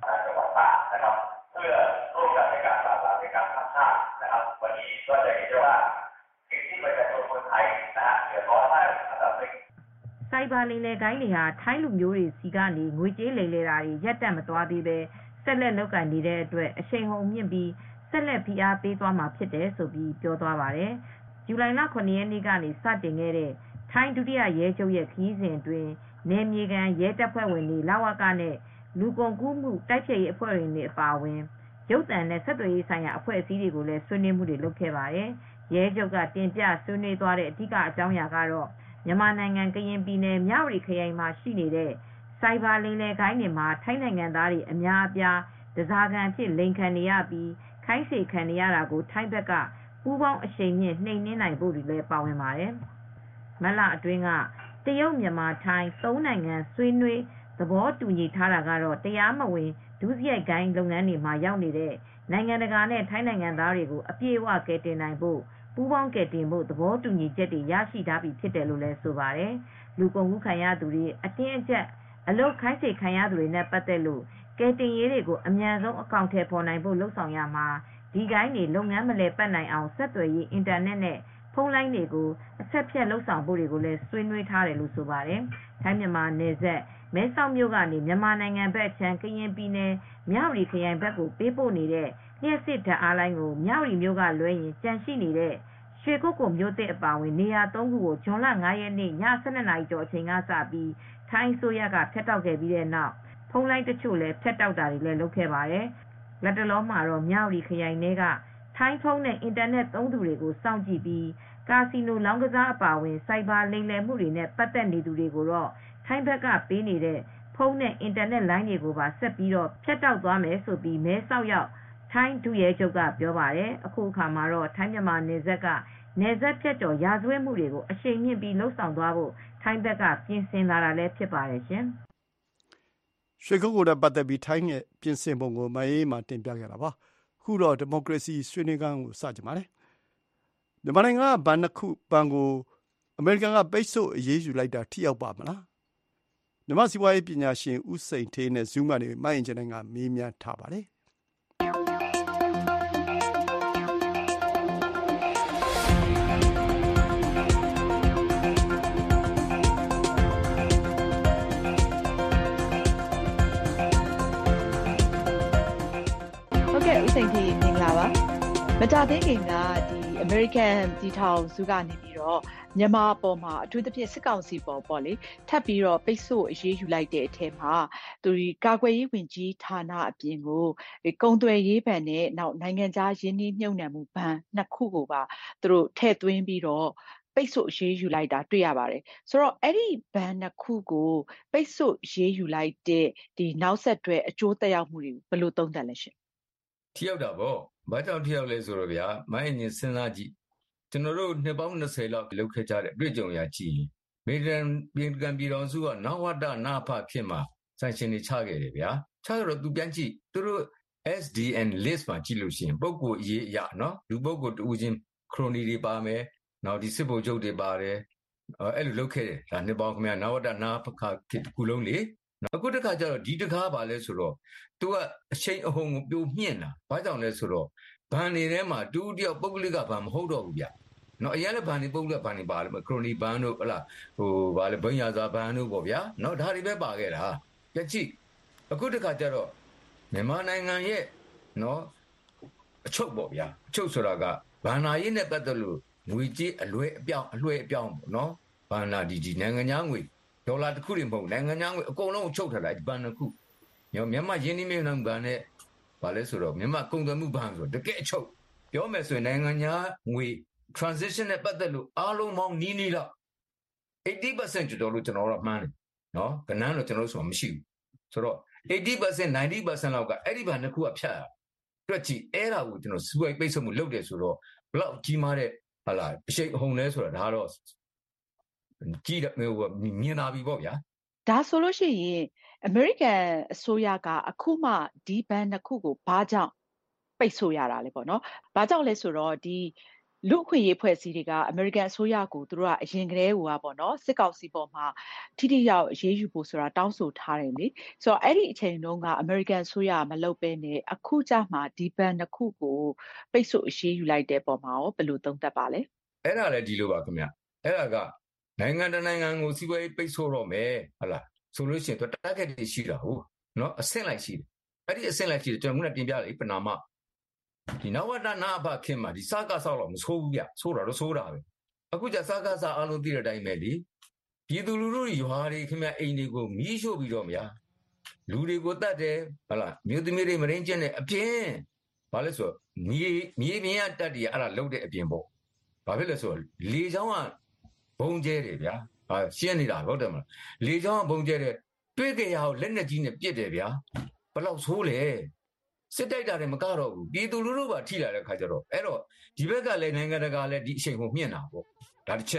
စိုက်ဘာလိမ်လည်ကိုင်းတွေဟာထိုင်းလူမျိုးတွေစီကနေငွေကြေးလိမ်လည်တာတွေရပ်တန့်မသွားသေးပဲဆက်လက်လုပ်ကိုင်နေတဲ့အတွက်အရှိန်ဟုန်မြင့်ပြီးဆက်လက်ဖိအားပေးသွားမှာဖြစ်တယ်ဆိုပြီးပြောသွားပါတယ်။ဇူလိုင်လခုနှစ်ရက်နေ့ကနေစတင်ခဲ့တဲ့ထိုင်းဒုတိယရဲချုပ်ရဲ့ခရီးစဉ်အတွင်းနယ်မြေခံရဲတပ်ဖွဲ့ဝင်တွေလဝကနဲ့လူကုန်ကူးမှုတိုက်ဖျက်ရေးအဖွဲ့ဝင်တွေအပါအဝင်ရုပ်သံနဲ့ဆက်သွယ်ရေးဆိုင်ရာအဖွဲ့အစည်းတွေကိုလည်းဆွေးနွေးမှုတွေလုပ်ခဲ့ပါတယ်။ရဲချုပ်ကတင်ပြဆွေးနွေးသွားတဲ့အဓိကအကြောင်းအရာကတော့မြန်မာနိုင်ငံကရင်ပြည်နယ်မြဝတီခရိုင်မှာရှိနေတဲ့စိုက်ဘာလိမ်လည်ကိုင်းတွေမှာထိုင်းနိုင်ငံသားတွေအများအပြားတစားခံဖြစ်လိမ်ခံနေရပြီးခိုင်းစေခံနေရတာကိုထိုင်းဘက်ကပူးပေါင်းအရှိန်မြင့်နှိမ်နင်းနိုင်ဖို့တွေလည်းပါဝင်ပါတယ်။မတ်လအတွင်းကတရုတ်မြန်မာထိုင်းသုံးနိုင်ငံဆွေးနွေးသဘောတူညီထားတာကတော့တရားမဝင်ဒုစရိုက်ဂိုင်းလုပ်ငန်းတွေမှာရောက်နေတဲ့နိုင်ငံတကာနဲ့ထိုင်းနိုင်ငံသားတွေကိုအပြည့်အဝကယ်တင်နိုင်ဖို့ပူးပေါင်းကယ်တင်ဖို့သဘောတူညီချက်တွေရရှိထားပြီဖြစ်တယ်လို့လည်းဆိုပါတယ်။လူကုန်ကူးခံရသူတွေအတင်းအကျပ်အလုပ်ခိုင်းစေခံရသူတွေနဲ့ပတ်သက်လို့ကယ်တင်ရေးတွေကိုအမြန်ဆုံးအကောင့်ထဲပေါ်နိုင်ဖို့လှုံ့ဆော်ရမှာဒီဂိုင်းတွေလုပ်ငန်းမလည်ပတ်နိုင်အောင်ဆက်သွယ်ရေးအင်တာနက်နဲ့ဖုန်းလိုင်းတွေကိုအဆက်ဖြတ်လှုပ်ဆောင်ဖို့တွေကိုလည်းဆွေးနွေးထားတယ်လို့ဆိုပါတယ်။ထိုင်းမြန်မာနယ်စပ်မဲဆောက်မြို့ကနေမြန်မာနိုင်ငံဘက်ခြမ်းကရင်ပြည်နယ်မြဝတီခရိုင်ဘက်ကိုပေးပို့နေတဲ့လျှက်စစ်ဓာတ်အားလိုင်းကိုမြဝတီမြို့ကလွဲရင်ကြန့်ရှိနေတဲ့ရွှေကုက္ကိုမြို့သစ်အပါအဝင်နေရာသုံးခုကိုဇွန်လငါးရက်နေ့ည ၁၂နာရီကျော်အချိန်ကစပြီးထိုင်းအစိုးရကဖျက်တောက်ခဲ့ပြီးတဲ့နောက်ဖုန်းလိုင်းတချို့လည်းဖျက်တောက်တာတွေလည်းလုပ်ခဲ့ပါတယ်။လက်တလုံးမှာတော့မြဝတီခရိုင်ထဲကထိုင်းဖုန်းနဲ့အင်တာနက်သုံးသူတွေကိုစောင့်ကြည့်ပြီးကာစီနိုလောင်းကစားအပါအဝင်စိုက်ဘာလိမ်လည်မှုတွေနဲ့ပတ်သက်နေသူတွေကိုတော့ထိုင်းဘက်ကပေးနေတဲ့ဖုန်းနဲ့အင်တာနက်လိုင်းတွေကိုပါဆက်ပြီးတော့ဖျက်တောက်သွားမယ်ဆိုပြီးမဲဆောက်ရောက်ထိုင်းဒုရဲချုပ်ကပြောပါတယ်။အခုအခါမှာတော့ထိုင်းမြန်မာနယ်စပ်ကနယ်စပ်ဖြတ်ကျော်ရာဇဝတ်မှုတွေကိုအရှိန်မြင့်ပြီးလှုပ်ဆောင်သွားဖို့ထိုင်းဘက်ကပြင်ဆင်လာတာလည်းဖြစ်ပါတယ်ရှင်။ရွှေကုက္ကိုနဲ့ပတ်သက်ပြီးထိုင်းရဲ့ပြင်ဆင်ပုံကိုမအေးမှတင်ပြခဲ့တာပါ။အခုတော့ဒီမိုကရေစီဆွေးနွေးခန်းကိုစကြပါတယ်။မြန်မာနိုင်ငံကဘဏ်နှစ်ခုဘဏ်ကိုအမေရိကန်ကပိတ်ဆို့အရေးယူလိုက်တာထိရောက်ပါမလား။မြန်မာစီးပွားရေးပညာရှင်ဦးစိန်ဌေးနဲ့ Zoom ကနေမအင်ဂျင်နိုင်ကမေးမြန်းထားပါတယ်။ဦးစိန်ဌေးမင်္ဂလာပါမကြသေးခင်ကဒီအမေရိကန်ပြည်ထောင်စုကနေပြီးတော့မြန်မာပေါ်မှာအထူးသဖြင့်စစ်ကောင်စီပေါ်ပေါ့လေထပ်ပြီးတော့ပိတ်ဆို့အရေးယူလိုက်တဲ့အထက်မှာသူဒီကာကွယ်ရေးဝန်ကြီးဌာနအပြင်ကိုကုန်သွယ်ရေးဘဏ်နဲ့နောက်နိုင်ငံခြားရင်းနှီးမြှုပ်နှံမှုဘဏ်နှစ်ခုကိုပါသူတို့ထည့်သွင်းပြီးတော့ပိတ်ဆို့အရေးယူလိုက်တာတွေ့ရပါတယ်ဆိုတော့အဲ့ဒီဘဏ်နှစ်ခုကိုပိတ်ဆို့အရေးယူလိုက်တဲ့ဒီနောက်ဆက်တွဲအကျိုးသက်ရောက်မှုတွေဘယ်လိုသုံးသပ်လဲရှင်ထိရောက်တာပေါ့ဘာကြောင့်ထိရောက်လဲဆိုတော့ဗျာမိုင်းအရင်စဉ်းစားကြည့်ကျွန်တော်တို့နှစ်ပေါင်း၂၀လောက်လုပ်ခဲ့ကြတဲ့ပြည်ကြုံရာကြည့်မေဒန်ပြည်ကံပြည်တော်စုကနဝတနာဖဖြစ်မှာဆိုင်ရှင်တွေချခဲ့တယ်ဗျာချတော့သူပြန်ကြည့်သူတို့ S D N list မှာကြည့်လို့ရှိရင်ပုဂ္ဂိုလ်အရေးအရနော်လူပုဂ္ဂိုလ်တူချင်းခရိုနီတွေပါမယ်နောက်ဒီစစ်ဗိုလ်ချုပ်တွေပါတယ်အဲ့လိုလုပ်ခဲ့တယ်ဒါနှစ်ပေါင်းခင်ဗျာနဝတနာဖခတစ်ခုလုံးလေအခုတစ်ခါကျတော့ဒီတစ်ခါပါလဲဆိုတော့သူကအချိန်အဟုန်ကိုပြိုမြင့်လာဘာကြောင့်လဲဆိုတော့ဘဏ်တွေထဲမှာတူတယောက်ပုဂ္ဂလိကဘဏ်မဟုတ်တော့ဘူးဗျနော်အရင်လည်းဘဏ်တွေပုဂ္ဂလိကဘဏ်တွေပါလေခရိုနီဘဏ်တို့ဟလာဟိုဗာလေဘိညာစာဘဏ်တို့ပေါ့ဗျာနော်ဒါတွေပဲပါခဲ့တာကြည့်ကြည့်အခုတစ်ခါကျတော့မြန်မာနိုင်ငံရဲ့နော်အချုပ်ပေါ့ဗျာအချုပ်ဆိုတာကဘဏ္ဍာရေးနဲ့ပတ်သက်လို့ငွေကြေးအလွဲအပြောင်းအလွှဲအပြောင်းပေါ့နော်ဘဏ္ဍာဒီဒီနိုင်ငံခြားငွေဒေါ်လာတစ်ခုတွေမဟုတ်နိုင်ငံခြားငွေအကုန်လုံးချုပ်ထားလိုက်ဘဏ်တစ်ခုမြန်မာရင်းနှီးမြှုပ်နှံမှုဘဏ်နဲ့ဗာလဲဆိုတော့မြန်မာကုန်သွယ်မှုဘဏ်ဆိုတကယ်အချုပ်ပြောမယ်ဆိုရင်နိုင်ငံခြားငွေ transition နဲ့ပတ်သက်လို့အားလုံးပေါင်းနီးနီးတော့ eighty percent ကျော်လို့ကျွန်တော်တို့မှန်းတယ်နော်ကဏ္ဍတော့ကျွန်တော်တို့ဆိုမှမရှိဘူးဆိုတော့ eighty percent ninety percent လောက်ကအဲ့ဒီဘဏ်တစ်ခုကဖြတ်တွက်ကြည့်အဲ့ဒါကိုကျွန်တော်စုလိုက်ပိတ်ဆို့မှုလုပ်တယ်ဆိုတော့ဘလောက်ကြီးမားတဲ့ဟာလာအရှိန်အဟုန်လဲဆိုတာဒါတော့ကြည့်တယ်ဟိုမြင်လာပြီပေါ့ဗျာဒါဆိုလို့ရှိရင်အမေရိကန်အစိုးရကအခုမှဒီဘဏ်နှစ်ခုကိုဘာကြောင့်ပိတ်ဆို့ရတာလဲပေါ့နော်။ဘာကြောင့်လဲဆိုတော့ဒီလူ့အခွင့်အရေးဖွဲ့စည်းတွေကအမေရိကန်အစိုးရကိုသူတို့ကအရင်ကတည်းကပေါ့နော်စစ်ကောင်စီပေါ်မှာထိထိရောက်အရေးယူဖို့ဆိုတာတောင်းဆိုထားတယ်လေ။ဆိုတော့အဲ့ဒီအချိန်တုန်းကအမေရိကန်အစိုးရမလုပ်ဘဲနဲ့အခုကြမှာဒီဘဏ်နှစ်ခုကိုပိတ်ဆို့အရေးယူလိုက်တဲ့ပုံမှာရောဘယ်လိုသုံးသပ်ပါလဲ။အဲ့ဒါလည်းဒီလိုပါခင်ဗျ။အဲ့ဒါကနိုင်ငံတနိုင်ငံကိုစီးပွားရေးပိတ်ဆို့တော့မယ်ဟုတ်လားဆိုလို့ရှိရင်သူတက်ခဲ့တွေရှိတာဟုတ်နော်အဆင့်လိုက်ရှိတယ်အဲ့ဒီအဆင့်လိုက်ရှိတယ်ကျွန်တော်ကတင်ပြလိုက်ပနာမဒီနဝတနာအဖခင်မှာဒီစကားဆောက်တော့မဆိုးဘူးဗျဆိုးတာတော့ဆိုးတာပဲအခုကျစကားစားအလုံးသိတဲ့အတိုင်းပဲလေပြည်သူလူထုရွာတွေခင်ဗျအိမ်တွေကိုမီးရှို့ပြီးတော့ဗျာလူတွေကိုတတ်တယ်ဟုတ်လားမြို့သမီးတွေမရင်းကျင်းတဲ့အပြင်ဘာလဲဆိုမြေမြေပြင်ကတက်တယ်အဲ့ဒါလုံးတဲ့အပြင်ပေါ့ဘာဖြစ်လဲဆိုလေချောင်းကဘုံကျဲတယ်ဗျာဟာရှင်းနေတာဟုတ်တယ်မလားလေချောင်းကဘုံကျဲတယ်တွေ့ကြရအောင်လက်နဲ့ကြီးနဲ့ပြစ်တယ်ဗျာဘလောက်ဆိုးလဲစစ်တိုက်တာတွေမကတော့ဘူးပြည်သူလူထုပါထိလာတဲ့ခါကျတော့အဲ့တော့ဒီဘက်ကလည်းနိုင်ငံတကာလည်းဒီအချိန်ကိုမြင့်တာပေါ့ဒါတစ်ချက်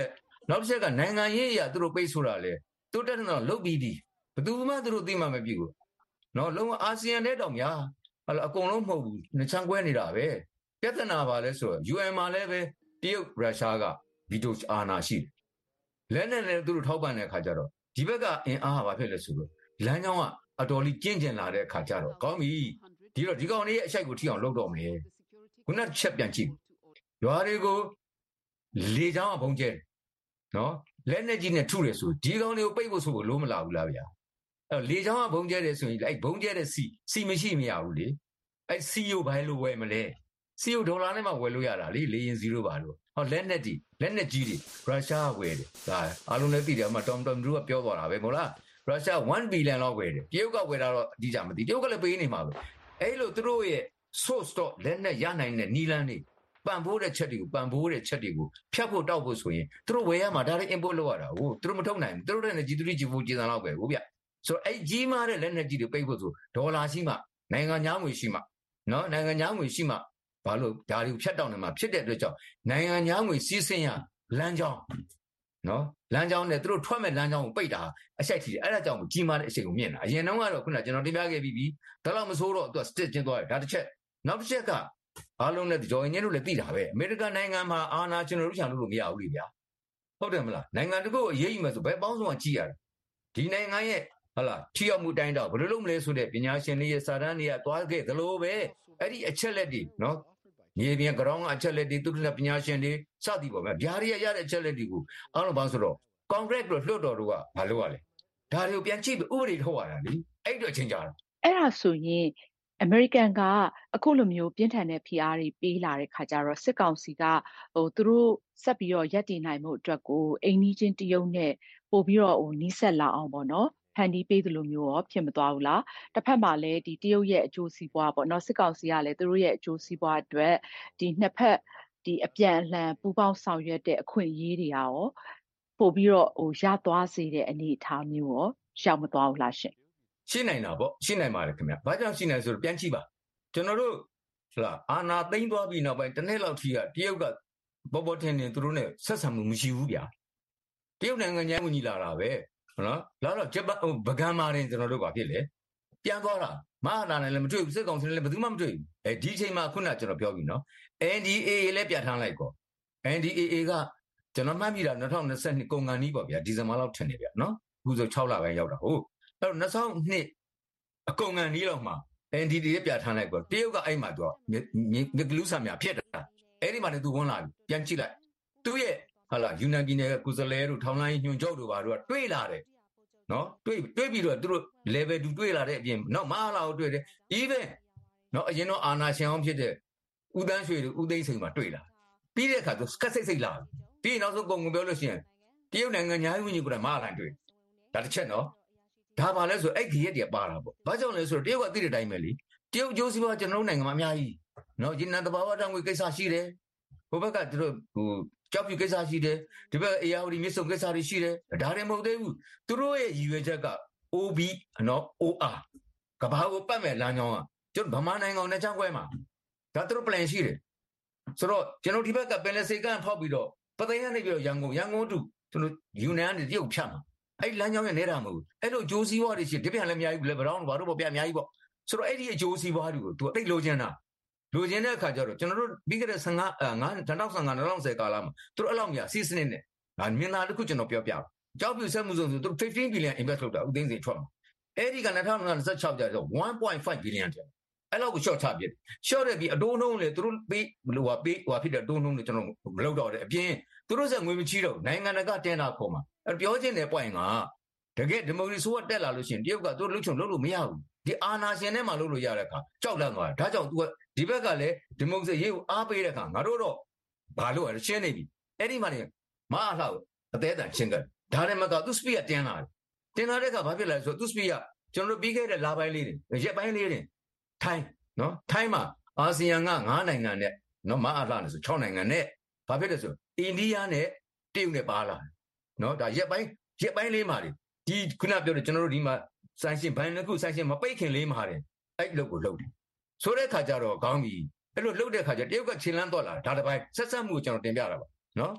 နောက်တစ်ချက်ကနိုင်ငံရေးအရာသူတို့ပိတ်ဆိုတာလေတိုးတက်တော့လုတ်ပြီးဒီဘယ်သူမှသူတို့သိမှမပြည့်ဘူးနော်လုံးဝအာဆီယံနဲ့တောင်များဟလာအကုန်လုံးမဟုတ်ဘူးနှချမ်းကွဲနေတာပဲပြဿနာပါလဲဆိုတော့ ယူအန် မှာလည်းပဲတရုတ်ရုရှားကဗီတိုအာဏာရှိတယ်လက်နဲ့လည်းသူတို့ထောက်ပံ့တဲ့အခါကျတော့ဒီဘက်ကအင်အားကဘာဖြစ်လဲဆိုတော့လမ်းကြောင်းကအတော်လေးကျင့်ကျင်လာတဲ့အခါကျတော့ကောင်းပြီဒီတော့ဒီကောင်လေးရဲ့အရှိုက်ကိုထိအောင်လုပ်တော့မယ်ခုနချက်ပြန်ကြည့်ရွာတွေကိုလေကြောင်းကဘုံကျဲနော်လက်နဲ့ကြီးနဲ့ထုတယ်ဆိုဒီကောင်တွေကိုပိတ်ဖို့ဆိုလို့မလာဘူးလားဗျာအဲ့လေကြောင်းကဘုံကျဲတယ်ဆိုရင်အဲ့ဘုံကျဲတဲ့စီစီမရှိမရဘူးလေအဲ့စီယိုဘိုင်းလို့ဝယ်မလဲစီယိုဒေါ်လာနဲ့မှဝယ်လို့ရတာလေလေရင်ဇီရိုပါလို့ဟောလက်နဲ့ဒီလက်နဲ့ကြီးတွေရုရှားကဝယ်တယ်ဒါအားလုံးလည်းသိတယ်အမှတော်တော်တို့ကပြောသွားတာပဲမဟုတ်လားရုရှားone billion လောက်ဝယ်တယ်တရုတ်ကဝယ်တာတော့အတိအကျမသိတရုတ်ကလည်းပေးနေမှာပဲအဲ့လိုသူတို့ရဲ့ source တော့လက်နဲ့ရနိုင်တဲ့နီလန်းတွေပံပိုးတဲ့ချက်တွေကိုပံပိုးတဲ့ချက်တွေကိုဖြတ်ဖို့တောက်ဖို့ဆိုရင်သူတို့ဝယ်ရမှာဒါတွေ import လုပ်ရတာဟုတ်သူတို့မထုတ်နိုင်ဘူးသူတို့တဲ့ G three G four ကျန်တာလောက်ပဲဟုတ်ဗျဆိုတော့အဲ့ကြီးမားတဲ့လက်နဲ့ကြီးတွေပိတ်ဖို့ဆိုဒေါ်လာရှိမှနိုင်ငံညာငွေရှိမှနော်နိုင်ငံညာငွေရှိမှဘာလို့ဒါတွေကိုဖြတ်တောက်နေမှာဖြစ်တဲ့အတွက်ကြောင့်နိုင်ငံညာငွေစီးဆင်းရလမ်းကြောင်းနော်လမ်းကြောင်းနဲ့သူတို့ထွက်မဲ့လမ်းကြောင်းကိုပိတ်တာအရှိုက်ထီတယ်အဲ့ဒါကြောင့်ကြီးမားတဲ့အရှိန်ကိုမြင်တာအရင်တော့ကတော့ခုနကျွန်တော်တင်ပြခဲ့ပြီးပြီဒါတော့မဆိုးတော့သူက stick ကျင်းသွားတယ်ဒါတစ်ချက်နောက်တစ်ချက်ကအားလုံးနဲ့ကြော်ရင်တို့လည်းသိတာပဲအမေရိကန်နိုင်ငံမှာအာဏာကျွန်တော်တို့ချန်လို့လို့မရဘူးလေဗျာဟုတ်တယ်မလားနိုင်ငံတကာကိုအရေးယူမယ်ဆိုဘယ်ပေါင်းစုံကကြည့်ရတယ်ဒီနိုင်ငံရဲ့ဟလာထီရောက်မှုတိုင်းတော့ဘယ်လိုလုပ်မလဲဆိုတဲ့ပညာရှင်တွေရဲ့စာတမ်းတွေကသွားခဲ့သလိုပဲအဲ့ဒီအချက်လက်တွေနော်မြေပြင် ground အချက်လက်တွေသူတို့ပညာရှင်တွေစသည်ပေါ့ဗျာဗျာတွေရတဲ့အချက်လက်တွေကိုအားလုံးပေါင်းဆိုတော့ Congress တို့လွှတ်တော်တို့ကဘာလုပ်ရလဲဒါတွေကိုပြန်ကြည့်ပြီးဥပဒေထုတ်ရတာလေအဲ့တော့ချင်းကြတာအဲ့ဒါဆိုရင်အမေရိကန်ကအခုလိုမျိုးပြင်းထန်တဲ့ဖိအားတွေပေးလာတဲ့ခါကျတော့စစ်ကောင်စီကဟိုသူတို့ဆက်ပြီးတော့ရပ်တည်နိုင်မှုအတွက်ကိုအိမ်နီးချင်းတရုတ်နဲ့ပို့ပြီးတော့ဟိုနီးစပ်လာအောင်ပေါ့နော်ဖန်တီးပေးသလိုမျိုးရောဖြစ်မသွားဘူးလားတစ်ဖက်မှာလည်းဒီတရုတ်ရဲ့အကျိုးစီးပွားပေါ့နော်စစ်ကောင်စီကလည်းသူတို့ရဲ့အကျိုးစီးပွားအတွက်ဒီနှစ်ဖက်ဒီအပြန်အလှန်ပူးပေါင်းဆောင်ရွက်တဲ့အခွင့်အရေးတွေရောပို့ပြီးတော့ဟိုရသွားစေတဲ့အနေအထားမျိုးရောရောက်မသွားဘူးလားရှင်ရှိနိုင်တာပေါ့ရှိနိုင်ပါလေခင်ဗျဘာကြောင့်ရှိနိုင်ဆိုတော့ပြန်ကြည့်ပါကျွန်တော်တို့ဟလာအာနာသိမ့်သွားပြီးနောက်ပိုင်းတစ်နေ့လောက်ထိကတရုတ်ကပေါ်ပေါ်ထင်းထင်းသူတို့နဲ့ဆက်ဆံမှုမရှိဘူးဗျာတရုတ်နိုင်ငံညာဝင်ကြီးလာတာပဲဟုတ်နော်လာတော့ဂျပန်ဗကန်းမာရင်ကျွန်တော်တို့ကဖြစ်လေပြန်သွားတာမဟာနာနဲ့လည်းမတွေ့ဘူးစစ်ကောင်စီနဲ့လည်းဘယ်သူမှမတွေ့ဘူးအဲဒီအချိန်မှာခုနကကျွန်တော်ပြောပြီနော် N D A A လည်းပြဋ္ဌာန်းလိုက်ကော N D A A ကကျွန်တော်မှတ်မိတာ၂၀၂၂ကုန်ကန်နီးပေါ့ဗျာဒီဇင်ဘာလောက်ထင်နေဗျာနော်အခုဆို၆လပိုင်းရောက်တာဟုတ်အဲ့တော့၂၀၀၂အကုန်ကန်နီးလောက်မှာ N D A လည်းပြဋ္ဌာန်းလိုက်ကောတရုတ်ကအဲ့မှာသူကမြကလူးဆာမြဖြစ်တာအဲ့ဒီမှာလည်းသူဝင်လာပြီပြန်ကြည့်လိုက်သူ့ရဲ့ဟာလာယူနန်ပြည်နယ်ကကုစလဲတို့ထောင်းလိုင်းညွန့်ချုပ်တို့ဘာတို့ကတွေ့လာတယ်နော်တွေ့တွေ့ပြီးတော့သူတို့ level two တွေ့လာတဲ့အပြင်နော်မဟာလာကိုတွေ့တယ် even နော်အရင်တော့အာနာရှင်အောင်ဖြစ်တဲ့ဦးတန်းရွှေတို့ဦးသိန်းစိန်မှာတွေ့လာပြီးတဲ့အခါသူကတ်စိတ်စိတ်လာပြီးနောက်ဆုံးကုန်ကုန်ပြောလို့ရှိရင်တရုတ်နိုင်ငံညာရေးဝန်ကြီးကမဟာလာတွေ့ဒါတစ်ချက်နော်ဒါပါလဲဆိုအဲ့ဒီရက်တည်းပါတာပေါ့ဘာကြောင့်လဲဆိုတော့တရုတ်ကသိတဲ့အတိုင်းပဲလေတရုတ်ကျိုးစီးပွားကျွန်တော်တို့နိုင်ငံမှာအများကြီးနော်ဒီနန်တဘာဝတောင်ငွေကိစ္စရှိတယ်ဟိုဘက်ကသူတို့ဟိုကြောက်ပြကိစ္စရှိတယ်ဒီဘက်အေယာဝတီမြစ်ဆုံကိစ္စတွေရှိတယ်ဒါတွေမဟုတ်သေးဘူးသူတို့ရဲ့ရည်ရွယ်ချက်က O B နော် O R ကဘာကိုပတ်မဲ့လမ်းကြောင်းကကျွန်တော်ဗမာနိုင်ငံနဲ့ချောင်းခွဲမှာဒါသူတို့ plan ရှိတယ်ဆိုတော့ကျွန်တော်ဒီဘက်ကပင်လယ်စေကန်းဖောက်ပြီးတော့ပသိမ်ကနေပြီးတော့ရန်ကုန်ရန်ကုန်တူကျွန်တော်ယူနန်ကနေတရုတ်ဖြတ်မှာအဲ့လမ်းကြောင်းရဲ့နေတာမဟုတ်ဘူးအဲ့လိုဂျိုးစီးပွားတွေရှိဒီပြန်လည်းအများကြီးလေဘရောင်းဘာတို့ပေါ့ပြအများကြီးပေါ့ဆိုတော့အဲ့ဒီအဂျိုးစီးပွားတွေကိုသူတိတ်လိုချင်တာလိုချင်တဲ့အခါကျတော့ကျွန်တော်တို့ပြီးခဲ့တဲ့15 5 2015 2010ကာလမှာသူတို့အဲ့လောက်များစီးစနစ်နဲ့ဒါမြင်လာတစ်ခုကျွန်တော်ပြောပြတော့ကြောက်ပြဆက်မှုစုံဆိုသူတို့fifteen billion invest လုပ်တာဥသိန်းစိန်ထွက်မှာအဲ့ဒီက၂၀၂၆ကျတော့one point five billion တဲ့အဲ့လောက်ကို short ချပြစ် short တဲ့ပြီးအတိုးနှုံးလေသူတို့ပေးဘလို့ဟာပေးဟိုဖြစ်တဲ့အတိုးနှုံးလေကျွန်တော်မလုပ်တော့တယ်အပြင်သူတို့ဆက်ငွေမချီတော့နိုင်ငံတကာတင်တာခေါ်မှာအဲ့ပြောချင်းတဲ့ point ကတကယ်ဒီမိုကရေစီကတက်လာလို့ရှိရင်တရုတ်ကသူတို့လှုပ်ချုံလုပ်လို့မရဘူးဒီအာဏာရှင်နဲ့မှလုပ်လို့ရတဲ့အခါကြောက်လန့်သွားတာဒါကြောင့် तू ကဒီဘက်ကလည်းဒီမိုကရေစီရေးကိုအားပေးတဲ့အခါငါတို့တော့ဘာလို့ရရှင်းနေပြီအဲ့ဒီမှာနေမအားလှအသေးအတန်ရှင်းကြဒါနဲ့မကသူ speed ကတင်းလာတယ်တင်းလာတဲ့အခါဘာဖြစ်လဲဆိုတော့သူ speed ကကျွန်တော်တို့ပြီးခဲ့တဲ့လပိုင်းလေးတွေရက်ပိုင်းလေးတွေထိုင်းနော်ထိုင်းမှာအာဆီယံက၅နိုင်ငံနဲ့နော်မအားလှနေဆို၆နိုင်ငံနဲ့ဘာဖြစ်လဲဆိုအိန္ဒိယနဲ့တရုတ်နဲ့ပါလာတယ်နော်ဒါရက်ပိုင်းရက်ပိုင်းလေးမှာဒီခုနပြောတဲ့ကျွန်တော်တို့ဒီမှာဆိုင်ရှင်ဘန်နှစ်ခုဆိုင်ရှင်မပိတ်ခင်လေးမှာတယ်အဲ့လုပ်ကိုလုပ်တယ်ဆိုတဲ့ခါကျတော့ခေါင်းကြီးအဲ့လိုလုပ်တဲ့ခါကျတရုတ်ကခြေလန်းတော့လာဒါတစ်ပိုင်းဆက်ဆက်မှုကိုကျွန်တော်တင်ပြတာပါနော်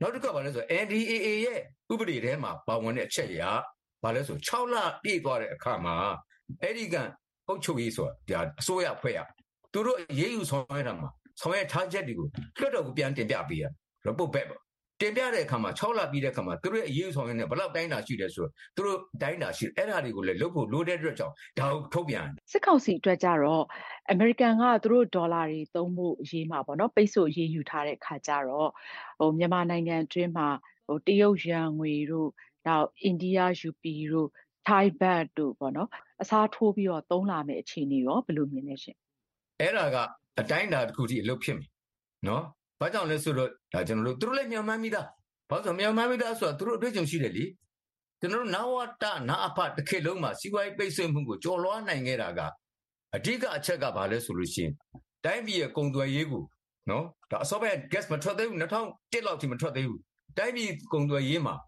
နောက်တစ်ခါဘာလဲဆို N D A A ရဲ့ဥပဒေထဲမှာပါဝင်တဲ့အချက်အရဘာလဲဆို၆လပြည့်သွားတဲ့အခါမှာအဲ့ဒီကအုပ်ချုပ်ရေးဆိုတာအစိုးရဖွဲ့ရသူတို့ရေးယူဆောင်ရတာမှာဆောင်ရထားချက်တွေကိုလွှတ်တော်ကိုပြန်တင်ပြပေးရ report back ပေါ့တင်ပြတဲ့အခါမှာ၆လပြီးတဲ့အခါမှာသူတို့အရေးယူဆောင်ရတဲ့ဘယ်လောက်တိုင်းတာရှိတယ်ဆိုတော့သူတို့တိုင်းတာရှိအဲ့ဒါတွေကိုလည်းလုပ်ဖို့လိုတဲ့အတွက်ကြောင့်ဒါကိုထုတ်ပြန်စစ်ကောင်စီအတွက်ကြတော့အမေရိကန်ကသူတို့ဒေါ်လာတွေသုံးဖို့အရေးမှာပေါ့နော်ပိတ်ဆို့ရေးယူထားတဲ့အခါကျတော့ဟိုမြန်မာနိုင်ငံအတွင်းမှာဟိုတရုတ်ယွမ်ငွေတို့နောက်အိန္ဒိယရူပီတို့ထိုင်းဘတ်တို့ပေါ့နော်အစားထိုးပြီးတော့သုံးလာမယ့်အခြေအနေရောဘယ်လိုမြင်လဲရှင်အဲ့ဒါကအတိုင်းအတာတစ်ခုထိအလုပ်ဖြစ်မယ်နော်ဘာကြောင့်လဲဆိုတော့ဒါကျွန်တော်တို့သူတို့လည်းမြန်မာမိသားဘာလို့မြန်မာမိသားဆိုတာသူတို့အတွေ့အကြုံရှိတယ်လေကျွန်တော်တို့နဝတနာအဖတစ်ခေတ်လုံးမှာစီးပွားရေးပိတ်ဆို့မှုကိုကျော်လွှားနိုင်ခဲ့တာကအဓိကအချက်ကဘာလဲဆိုလို့ရှိရင်တိုင်းပြည်ရဲ့ကုန်သွယ်ရေးကိုနော်ဒါအစောပိုင်း gas မထွက်သေးဘူး၂၀၀၁လောက်ထိမထွက်သေးဘူးတိုင်းပြည်ကုန်သွယ်ရေးမှာ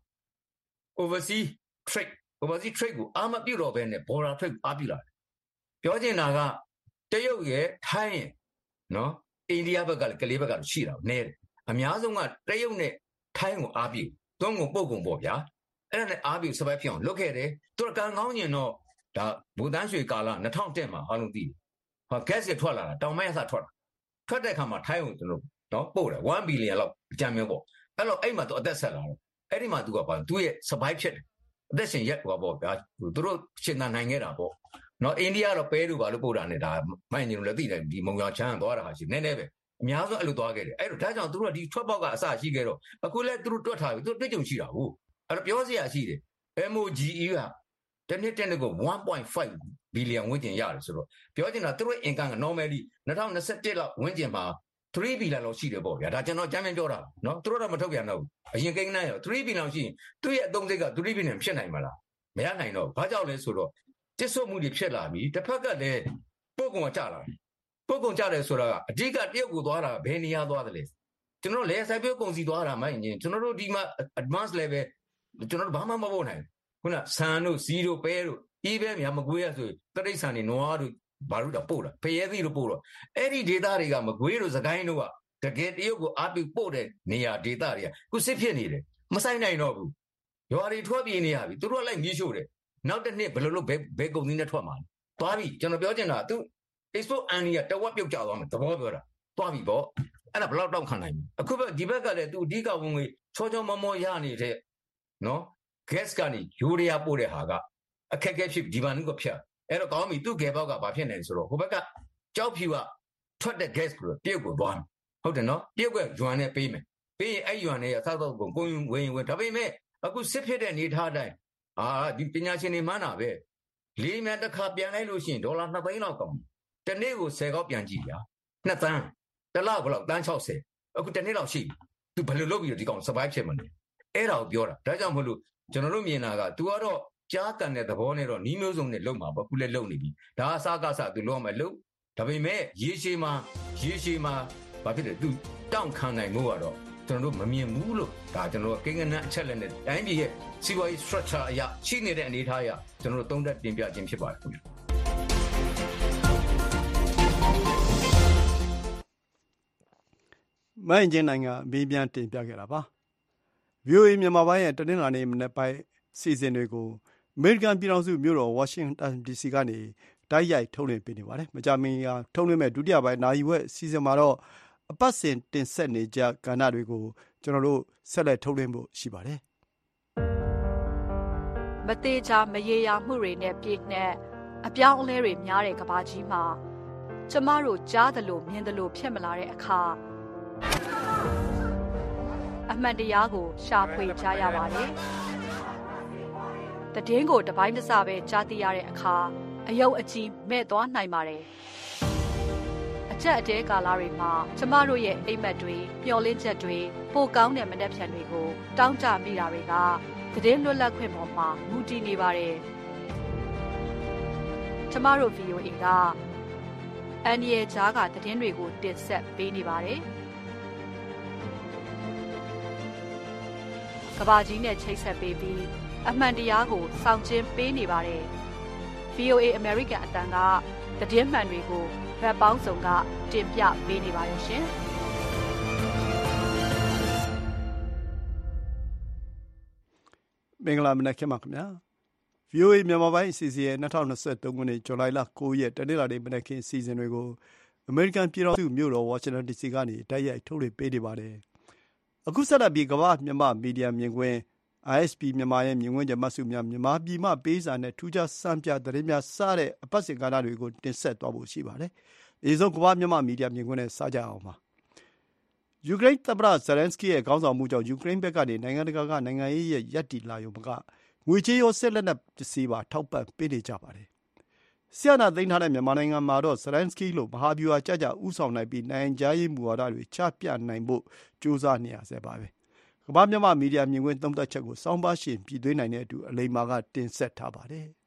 overseas trade overseas trade ကိုအာမပြုတ်တော့ဘဲနဲ့ border trade အားပြုလာတယ်ပြောချင်တာကတရုတ်ရဲ့ထိုင်းရဲ့နော်အိန္ဒိယဘက်ကလည်းကလေးဘက်ကလည်းရှိတာနဲတယ်အများဆုံးကတရုတ်နဲ့ထိုင်းကိုအားပြုသုံးကုန်ပုတ်ကုန်ပေါ့ဗျာအဲ့ဒါနဲ့အားပြုစပိုက်ဖြစ်အောင်လုပ်ခဲ့တယ်သူကကံကောင်းကျင်တော့ဒါဘူတန်းရွှေကာလ၂၀၀၁မှာအားလုံးသိတယ်ဟော gas ရထွက်လာတာတောင်ပိုင်းအစထွက်လာထွက်တဲ့အခါမှာထိုင်းကိုကျွန်တော်နော်ပို့တယ်one billion လောက်အကြမ်းမျိုးပေါ့အဲ့တော့အဲ့မှာသူအသက်ဆက်လာတယ်အဲ့ဒီမှာသူကဘာသူ့ရဲ့စပိုက်ဖြစ်တယ်အသက်ရှင်ရက်ဟောပေါ့ဗျာသူတို့ရှင်သာနိုင်ခဲ့တာပေါ့နော်အိန္ဒိယတော့ပဲလို့ဘာလို့ပို့တာနဲ့ဒါမိုင်းညင်လို့လည်းသိတယ်ဒီမုံရောင်ချမ်းသွားတာဟာရှိနည်းနည်းပဲအများဆုံးအဲ့လိုသွားခဲ့တယ်အဲ့တော့ဒါကြောင့်သူတို့ကဒီထွက်ပေါက်ကအစရှိခဲ့တော့အခုလည်းသူတို့တွက်ထားပြီသူတို့တွေ့ကြုံရှိတာဟုတ်အဲ့တော့ပြောစရာရှိတယ် M O G E ကတနေ့တနေ့ကိုone point five billion ဝန်းကျင်ရတယ်ဆိုတော့ပြောချင်တာသူတို့ income က normally၂၀၂၁လောက်ဝန်းကျင်မှာthree billion လောက်ရှိတယ်ပေါ့ဗျာဒါကျွန်တော်ကြမ်းပြန်ပြောတာနော်သူတို့တော့မထုတ်ပြန်တော့ဘူးအရင်ကိန်းနိုင်ရောthree billion ရှိရင်သူ့ရဲ့အသုံးစိတ်ကthree billion ဖြစ်နိုင်မလားမရနိုင်တော့ဘာကြောင့်လဲဆိုတော့တစ်ဆုပ်မှုတွေဖြစ်လာပြီတစ်ဖက်ကလည်းပို့ကုန်ကကျလာတယ်ပို့ကုန်ကျတယ်ဆိုတာကအဓိကတရုတ်ကိုသွားတာဘယ်နေရာသွားတယ်လဲကျွန်တော်လေဆိုင်ပြုတ်ကုန်စီသွားတာမှရင်ကျွန်တော်တို့ဒီမှာ advanced level ကျွန်တော်တို့ဘာမှမပို့နိုင်ခုနဆန်တို့စီတို့ပဲတို့အေးပဲများမကွေးရဆိုတရိတ်ဆန်တွေနွားတို့ဘာလို့တော့ပို့တာဖရဲသီးတို့ပို့တော့အဲ့ဒီဒေတာတွေကမကွေးတို့စကိုင်းတို့ကတကယ်တရုတ်ကိုအားပြုပို့တဲ့နေရာဒေတာတွေကခုစစ်ဖြစ်နေတယ်မဆိုင်နိုင်တော့ဘူးရွာတွေထွက်ပြေးနေရပြီသူတို့ကလိုက်မြေးရှို့တယ်နောက်တစ်နှစ်ဘယ်လိုလုပ်ဘယ်ဘယ်ကုန်သီးနဲ့ထွက်မှာသွားပြီကျွန်တော်ပြောချင်တာသူ export အန်ဒီကတဝက်ပြုတ်ကျသွားမယ်သဘောပြောတာသွားပြီပေါ့အဲ့ဒါဘယ်လောက်တောက်ခံနိုင်ပြီအခုပဲဒီဘက်ကလည်းသူအဓိကဝင်ငွေချောချောမောမောရနေတဲ့နော် gas ကနေယူရီးယားပို့တဲ့ဟာကအခက်အခဲဖြစ်ဒီမှာနုကဖြတ်အဲ့တော့ကောင်းပြီသူ့ကေဘောက်ကဘာဖြစ်နေလဲဆိုတော့ဟိုဘက်ကကြောက်ဖြူကထွက်တဲ့ gas ကိုတရုတ်ကိုသွားမယ်ဟုတ်တယ်နော်တရုတ်ကယွမ်နဲ့ပေးမယ်ပေးရင်အဲ့ယွမ်နဲ့ရသောက်တော့ကုန်ကုန်ဝင်ဝင်ဒါပေမဲ့အခုစစ်ဖြစ်တဲ့နေထားတိုင်းအာဒီပညာရှင်တွေမှန်းတာပဲလေးမြန်တစ်ခါပြန်လိုက်လို့ရှိရင်ဒေါ်လာနှစ်သိန်းလောက်ကောင်းတနေ့ကိုဆယ်ကောက်ပြန်ကြည့်ဗျာနှစ်သန်းတစ်လောက်ဘယ်လောက်တန်း၆၀အခုတနေ့လောက်ရှိသူဘယ်လိုလုပ်ပြီးတော့ဒီကောင် survive ဖြစ်မလဲအဲ့ဒါကိုပြောတာဒါကြောင့်မလို့ကျွန်တော်တို့မြင်တာက तू ကတော့ကြားကန်တဲ့သဘောနဲ့တော့နီးမျိုးစုံနဲ့လုံမှာပေါ့ခုလည်းလုံနေပြီဒါအစားကစား तू လုံမယ်လုံဒါပေမဲ့ရေရှည်မှာရေရှည်မှာဘာဖြစ်လဲ तू တောင့်ခံနိုင်မှုကတော့ကျွန်တော်တို့မမြင်ဘူးလို့ဒါကျွန်တော်တို့ကိန်းဂဏန်းအချက်လက်နဲ့တိုင်းပြည်ရဲ့စီးပွားရေး structure အရရှိနေတဲ့အနေအထားအရကျွန်တော်တို့သုံးသပ်တင်ပြခြင်းဖြစ်ပါတယ်ခင်ဗျာမိုင်းကျင်းနိုင်ငံအမေးပြန်တင်ပြခဲ့တာပါ ဗီအိုအေ မြန်မာပိုင်းရဲ့တနင်္လာနေ့မနက်ပိုင်းစီစဉ်တွေကိုအမေရိကန်ပြည်ထောင်စုမြို့တော်ဝါရှင်တန်ဒီစီကနေတိုက်ရိုက်ထုတ်လွှင့်ပေးနေပါတယ်မကြာမီထုတ်လွှင့်မဲ့ဒုတိယပိုင်းနာရီဝက်စီစဉ်မှာတော့အပတ်စဉ်တင်ဆက်နေကြကဏ္ဍတွေကိုကျွန်တော်တို့ဆက်လက်ထုတ်လွှင့်ဖို့ရှိပါတယ်မသေးချာမရေရာမှုတွေနဲ့ပြည့်နှက်အပြောင်းအလဲတွေများတဲ့ကမ္ဘာကြီးမှာကျမတို့ကြားသလိုမြင်သလိုဖြစ်မလာတဲ့အခါအမှန်တရားကိုရှာဖွေကြရပါတယ်တည်င်းကိုတပိုင်းတစပဲကြားသိရတဲ့အခါအယုတ်အကြီးမဲ့သွားနိုင်ပါတယ်အချက်အတဲကာလတွေမှာကျမတို့ရဲ့အိမ်မက်တွေပျော်လင့်ချက်တွေပိုကောင်းတဲ့မနှက်ဖြန်တွေကိုတောင်းကြမိတာတွေကတည်င်းလွတ်လပ်ခွင့်ပေါ်မှာမူတည်နေပါတယ်ကျမတို့ ဗီအိုအေ ကအန်ရီဂျားကတည်င်းတွေကိုတင်ဆက်ပေးနေပါတယ်ကဘာကြီးနဲ့ချိတ်ဆက်ပေးပြီးအမှန်တရားကိုစောင့်ကျဉ်ပေးနေပါတယ်။ ဗီအိုအေ American အတန်ကသတင်းမှန်တွေကိုဗတ်ပေါင်းစုံကတင်ပြပေးနေပါတယ်ရှင်။မင်္ဂလာမနက်ခင်းပါခင်ဗျာ ဗွီအိုအေ မြန်မာပိုင်းအစီအစဉ်ရဲ့၂၀၂၃ ခုနှစ်ဇူလိုင်လ၉ရက်တနင်္လာနေ့မနက်ခင်းအစီအစဉ်တွေကိုအမေရိကန်ပြည်ထောင်စုမြို့တော်ဝါရှင်တန်ဒီစီကနေတိုက်ရိုက်ထုတ်လွှင့်ပေးနေပါတယ်။အခုဆက်လက်ပြီးကမ္ဘာမြန်မာမီဒီယာမြင်ကွင်း အိုင် အက်စ် ပီ မြန်မာရဲ့မြင်ကွင်းချက်မှတ်စုများမြန်မာပြည်မှပေးစာနဲ့ထူးခြားစံပြသတင်းများစတဲ့အပတ်စဉ်ကဏ္ဍတွေကိုတင်ဆက်သွားဖို့ရှိပါတယ်။ဒီဆုံးကမ္ဘာမြန်မာမီဒီယာမြင်ကွင်းနဲ့စကြအောင်ပါ။ယူကရိန်းသမ္မတဇယ်လန်စကီရဲ့ခေါင်းဆောင်မှုကြောင့်ယူကရိန်းဘက်ကနေနိုင်ငံတကာကနိုင်ငံရေးရဲ့ရပ်တည်လာရုံမကငွေကြေးရောစစ်လက်နက်ပစ္စည်းပါထောက်ပံ့ပေးနေကြပါတယ်။ဆီယနာသိမ်းထားတဲ့မြန်မာနိုင်ငံမှာတော့ဇယ်လန်စကီလိုမဟာဗျူဟာကြကြဥဆောင်နိုင်ပြီးနိုင်ငံခြားရေးမူဝါဒတွေချပြနိုင်ဖို့ကြိုးစားနေရဆဲပါပဲ။ကမ္ဘာမြန်မာမီဒီယာမြင်ကွင်းသုံးသပ်ချက်ကိုစောင်းပါရှင်ပြည်သွင်းနိုင်တဲ့အတူအလိမ္မာကတင်ဆက်ထားပါတယ်။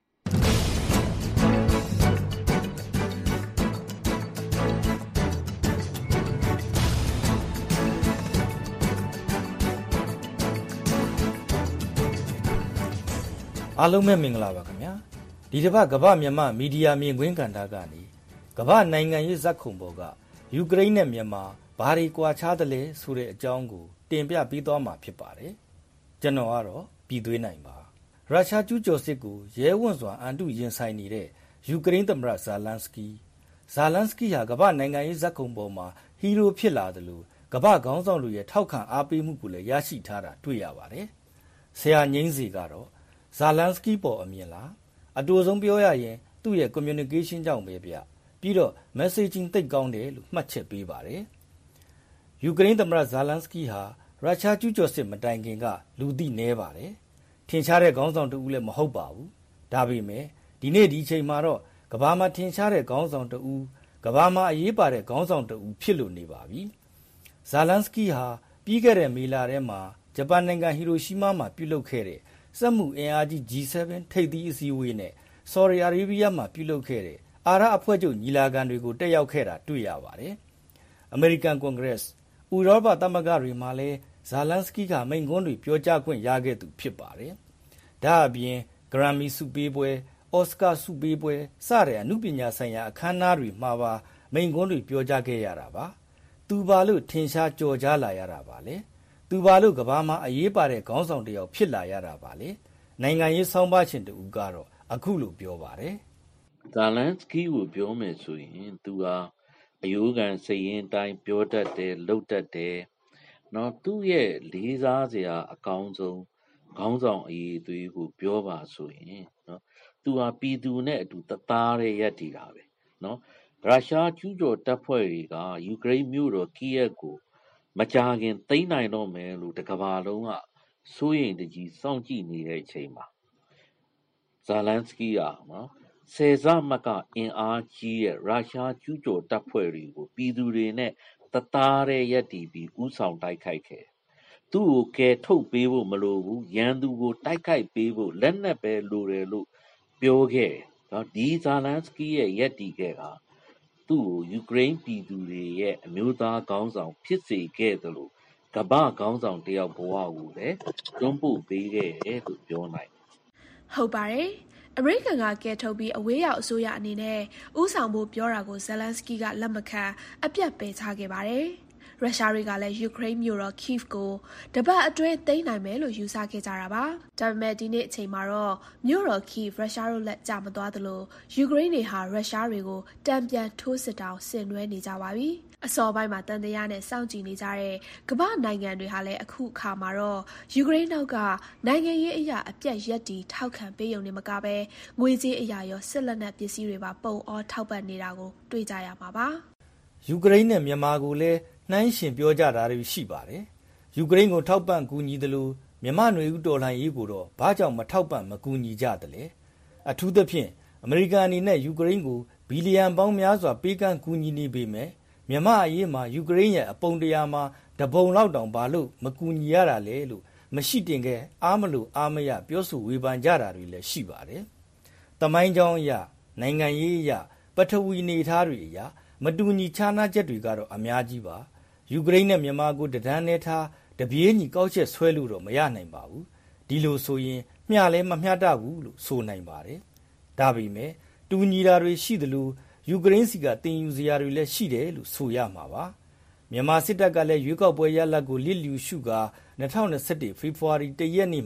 အားလုံးပဲမင်္ဂလာပါခင်ဗျာဒီတစ်ပတ်ကမ္ဘာမြန်မာမီဒီယာမြင်ကွင်းကဏ္ဍကနေကမ္ဘာနိုင်ငံရေးဇက်ခုံပေါ်ကယူကရိန်းနဲ့မြန်မာဘာတွေကွာခြားတယ်လဲဆိုတဲ့အကြောင်းကိုတင်ပြပေးသွားမှာဖြစ်ပါတယ်ကျွန်တော်ကတော့ပြည်သွေးနိုင်ပါရုရှားကျူးကျော်စစ်ကိုရဲဝံ့စွာအန်တုရင်ဆိုင်နေတဲ့ယူကရိန်းသမ္မတဇာလန်စကီဇာလန်စကီဟာကမ္ဘာနိုင်ငံရေးဇက်ခုံပေါ်မှာဟီရိုဖြစ်လာတယ်လို့ကမ္ဘာခေါင်းဆောင်တွေရဲ့ထောက်ခံအားပေးမှုကိုလည်းရရှိထားတာတွေ့ရပါတယ်ဆရာငိမ့်စီကတော့ဇာလန်စကီပေါ်အမြင်လားအတူဆုံးပြောရရင်သူ့ရဲ့ communication ကြောင့်ပဲဗျပြီးတော့ messaging သိပ်ကောင်းတယ်လို့မှတ်ချက်ပေးပါတယ်ယူကရိန်းသမ္မတဇာလန်စကီဟာရုရှားကျူးကျော်စစ်မတိုင်ခင်ကလူသိနည်းပါတယ်ထင်ရှားတဲ့ခေါင်းဆောင်တဦးလည်းမဟုတ်ပါဘူးဒါပေမဲ့ဒီနေ့ဒီချိန်မှာတော့ကမ္ဘာမှာထင်ရှားတဲ့ခေါင်းဆောင်တဦးကမ္ဘာမှာအရေးပါတဲ့ခေါင်းဆောင်တဦးဖြစ်လို့နေပါပြီဇာလန်စကီဟာပြီးခဲ့တဲ့မေလထဲမှာဂျပန်နိုင်ငံဟီရိုရှီးမားမှာပြုလုပ်ခဲ့တဲ့စက်မှုအင်အားကြီး ဂျီ ဆဗန် ထိပ်သီးအစည်းအဝေးနဲ့ဆော်ဒီအာရေဗီးယားမှာပြုလုပ်ခဲ့တဲ့အာရပ်အဖွဲ့ချုပ်ညီလာခံတွေကိုတက်ရောက်ခဲ့တာတွေ့ရပါတယ်။အမေရိကန်ကွန်ဂရက်ဥရောပသမဂ္ဂတွေမှာလည်းဇာလန်စကီကမိန့်ခွန်းတွေပြောကြားခွင့်ရခဲ့သူဖြစ်ပါတယ်။ဒါအပြင်ဂရမ်မီဆုပေးပွဲ၊အော်စကာဆုပေးပွဲစတဲ့အမှုပညာဆိုင်ရာအခမ်းအနားတွေမှာပါမိန့်ခွန်းတွေပြောကြားခဲ့ရတာပါ။သူပါလို့ထင်ရှားကြော်ကြားလာရတာပါလေ။သူပါလို့ကမ္ဘာမှာအရေးပါတဲ့ခေါင်းဆောင်တစ်ယောက်ဖြစ်လာရတာပါလေနိုင်ငံရေးဆောင်းပါးရှင်တူကတော့အခုလိုပြောပါတယ်ဇာလန်စကီကိုပြောမယ်ဆိုရင်သူဟာအယိုးကန်စိတ်ရင်းတိုင်းပြောတတ်တယ်လုပ်တတ်တယ်နော်သူ့ရဲ့လေးစားစရာအကောင်းဆုံးခေါင်းဆောင်အရေးသွေးကိုပြောပါဆိုရင်နော်သူဟာပြည်သူနဲ့အတူတသားတည်းရပ်တည်တာပဲနော်ရုရှားကျူးကျော်တပ်ဖွဲ့တွေကယူကရိန်းမြို့တော်ကီယက်ကိုမကြာခင်သိမ်းနိုင်တော့မယ်လို့တကဘာလုံးကစိုးရိမ်တကြီးစောင့်ကြည့်နေတဲ့အချိန်မှာဇာလန်စကီကနော်ဆယ်စမကအင်အားကြီးရဲ့ရုရှားကျူးကျော်တပ်ဖွဲ့တွေကိုပြည်သူတွေနဲ့တသားတည်းရပ်တည်ပြီးဥဆောင်တိုက်ခိုက်ခဲ့သူ့ကိုကယ်ထုတ်ပေးဖို့မလိုဘူးရန်သူကိုတိုက်ခိုက်ပေးဖို့လက်နက်ပဲလိုတယ်လို့ပြောခဲ့နော်ဒီဇာလန်စကီရဲ့ရပ်တည်ခဲ့တာသူ့ကိုယူကရိန်းပြည်သူတွေရဲ့အမျိုးသားခေါင်းဆောင်ဖြစ်စေခဲ့တယ်လို့ကမ္ဘာခေါင်းဆောင်တယောက်ဘဝကိုလည်းတွန်းပို့ပေးခဲ့တယ်လို့ပြောနိုင်ဟုတ်ပါတယ်အမေရိကန်ကကဲထုတ်ပြီးအဝေးရောက်အစိုးရအနေနဲ့ဥဆောင်ဖို့ပြောတာကိုဇယ်လန်စကီကလက်မခံအပြတ်ပယ်ချခဲ့ပါတယ်ရုရှားတွေကလည်းယူကရိန်းမြို့တော် Kyiv ကိုတပတ်အတွင်းသိမ်းနိုင်မယ်လို့ယူဆခဲ့ကြတာပါဒါပေမဲ့ဒီနေ့အချိန်မှာတော့မြို့တော် Kyiv ရုရှားတို့လက်ကျမသွားသလိုယူကရိန်းတွေဟာရုရှားတွေကိုတံပြန်ထိုးစစ်တောင်ဆင်နွှဲနေကြပါပြီအစောပိုင်းမှာတန်တရားနဲ့စောင့်ကြည့်နေကြတဲ့ကမ္ဘာနိုင်ငံတွေဟာလည်းအခုအခါမှာတော့ယူကရိန်းနောက်ကနိုင်ငံရေးအရာအပြတ်ရက်တီထောက်ခံပေးရုံနဲ့မကပဲငွေကြေးအရာရောစစ်လက်နက်ပစ္စည်းတွေပါပုံအောထောက်ပံ့နေတာကိုတွေ့ကြရမှာပါယူကရိန်းနဲ့မြန်မာကိုလည်းနှိုင်းရှင်ပြောကြတာတွေရှိပါတယ်ယူကရိန်းကိုထောက်ပံ့ကူညီတယ်လို့မြန်မာနွေဦးတော်လှန်ရေးကိုတော့ဘာကြောင့်မထောက်ပံ့မကူညီကြတယ်လဲအထူးသဖြင့်အမေရိကန်အနေနဲ့ယူကရိန်းကိုဘီလီယံပေါင်းများစွာပေးကမ်းကူညီနေပေမဲ့မြန်မာအရေးမှာယူကရိန်းရဲ့အပုံတရာမှာတပုံလောက်တောင်ဘာလို့မကူညီရတာလဲလို့မရှိတင်ခဲ့အားမလို့အားမရပြောဆိုဝေဖန်ကြတာတွေလည်းရှိပါတယ်။တမိုင်းကြောင်းအရနိုင်ငံရေးအရပထဝီနေထားတွေအရမတူညီခြားနားချက်တွေကတော့အများကြီးပါ။ယူကရိန်းနဲ့မြန်မာကိုတဒန်းနဲ့ထားတပြေးညီကောက်ချက်ဆွဲလို့တော့မရနိုင်ပါဘူး။ဒီလိုဆိုရင်မျှလဲမမျှတဘူးလို့ဆိုနိုင်ပါတယ်။ဒါပေမဲ့တူညီတာတွေရှိသလိုယူကရိန်းစီကတင်ယူစရာတွေလည်းရှိတယ်လို့ဆိုရမှာပါမြန်မာစစ်တပ်ကလည်းရွေးကောက်ပွဲရလဒ်ကိုလစ်လျူရှုကာ၂၀၂၁ဖေဖော်ဝါရီလတရက်နေ့မှာ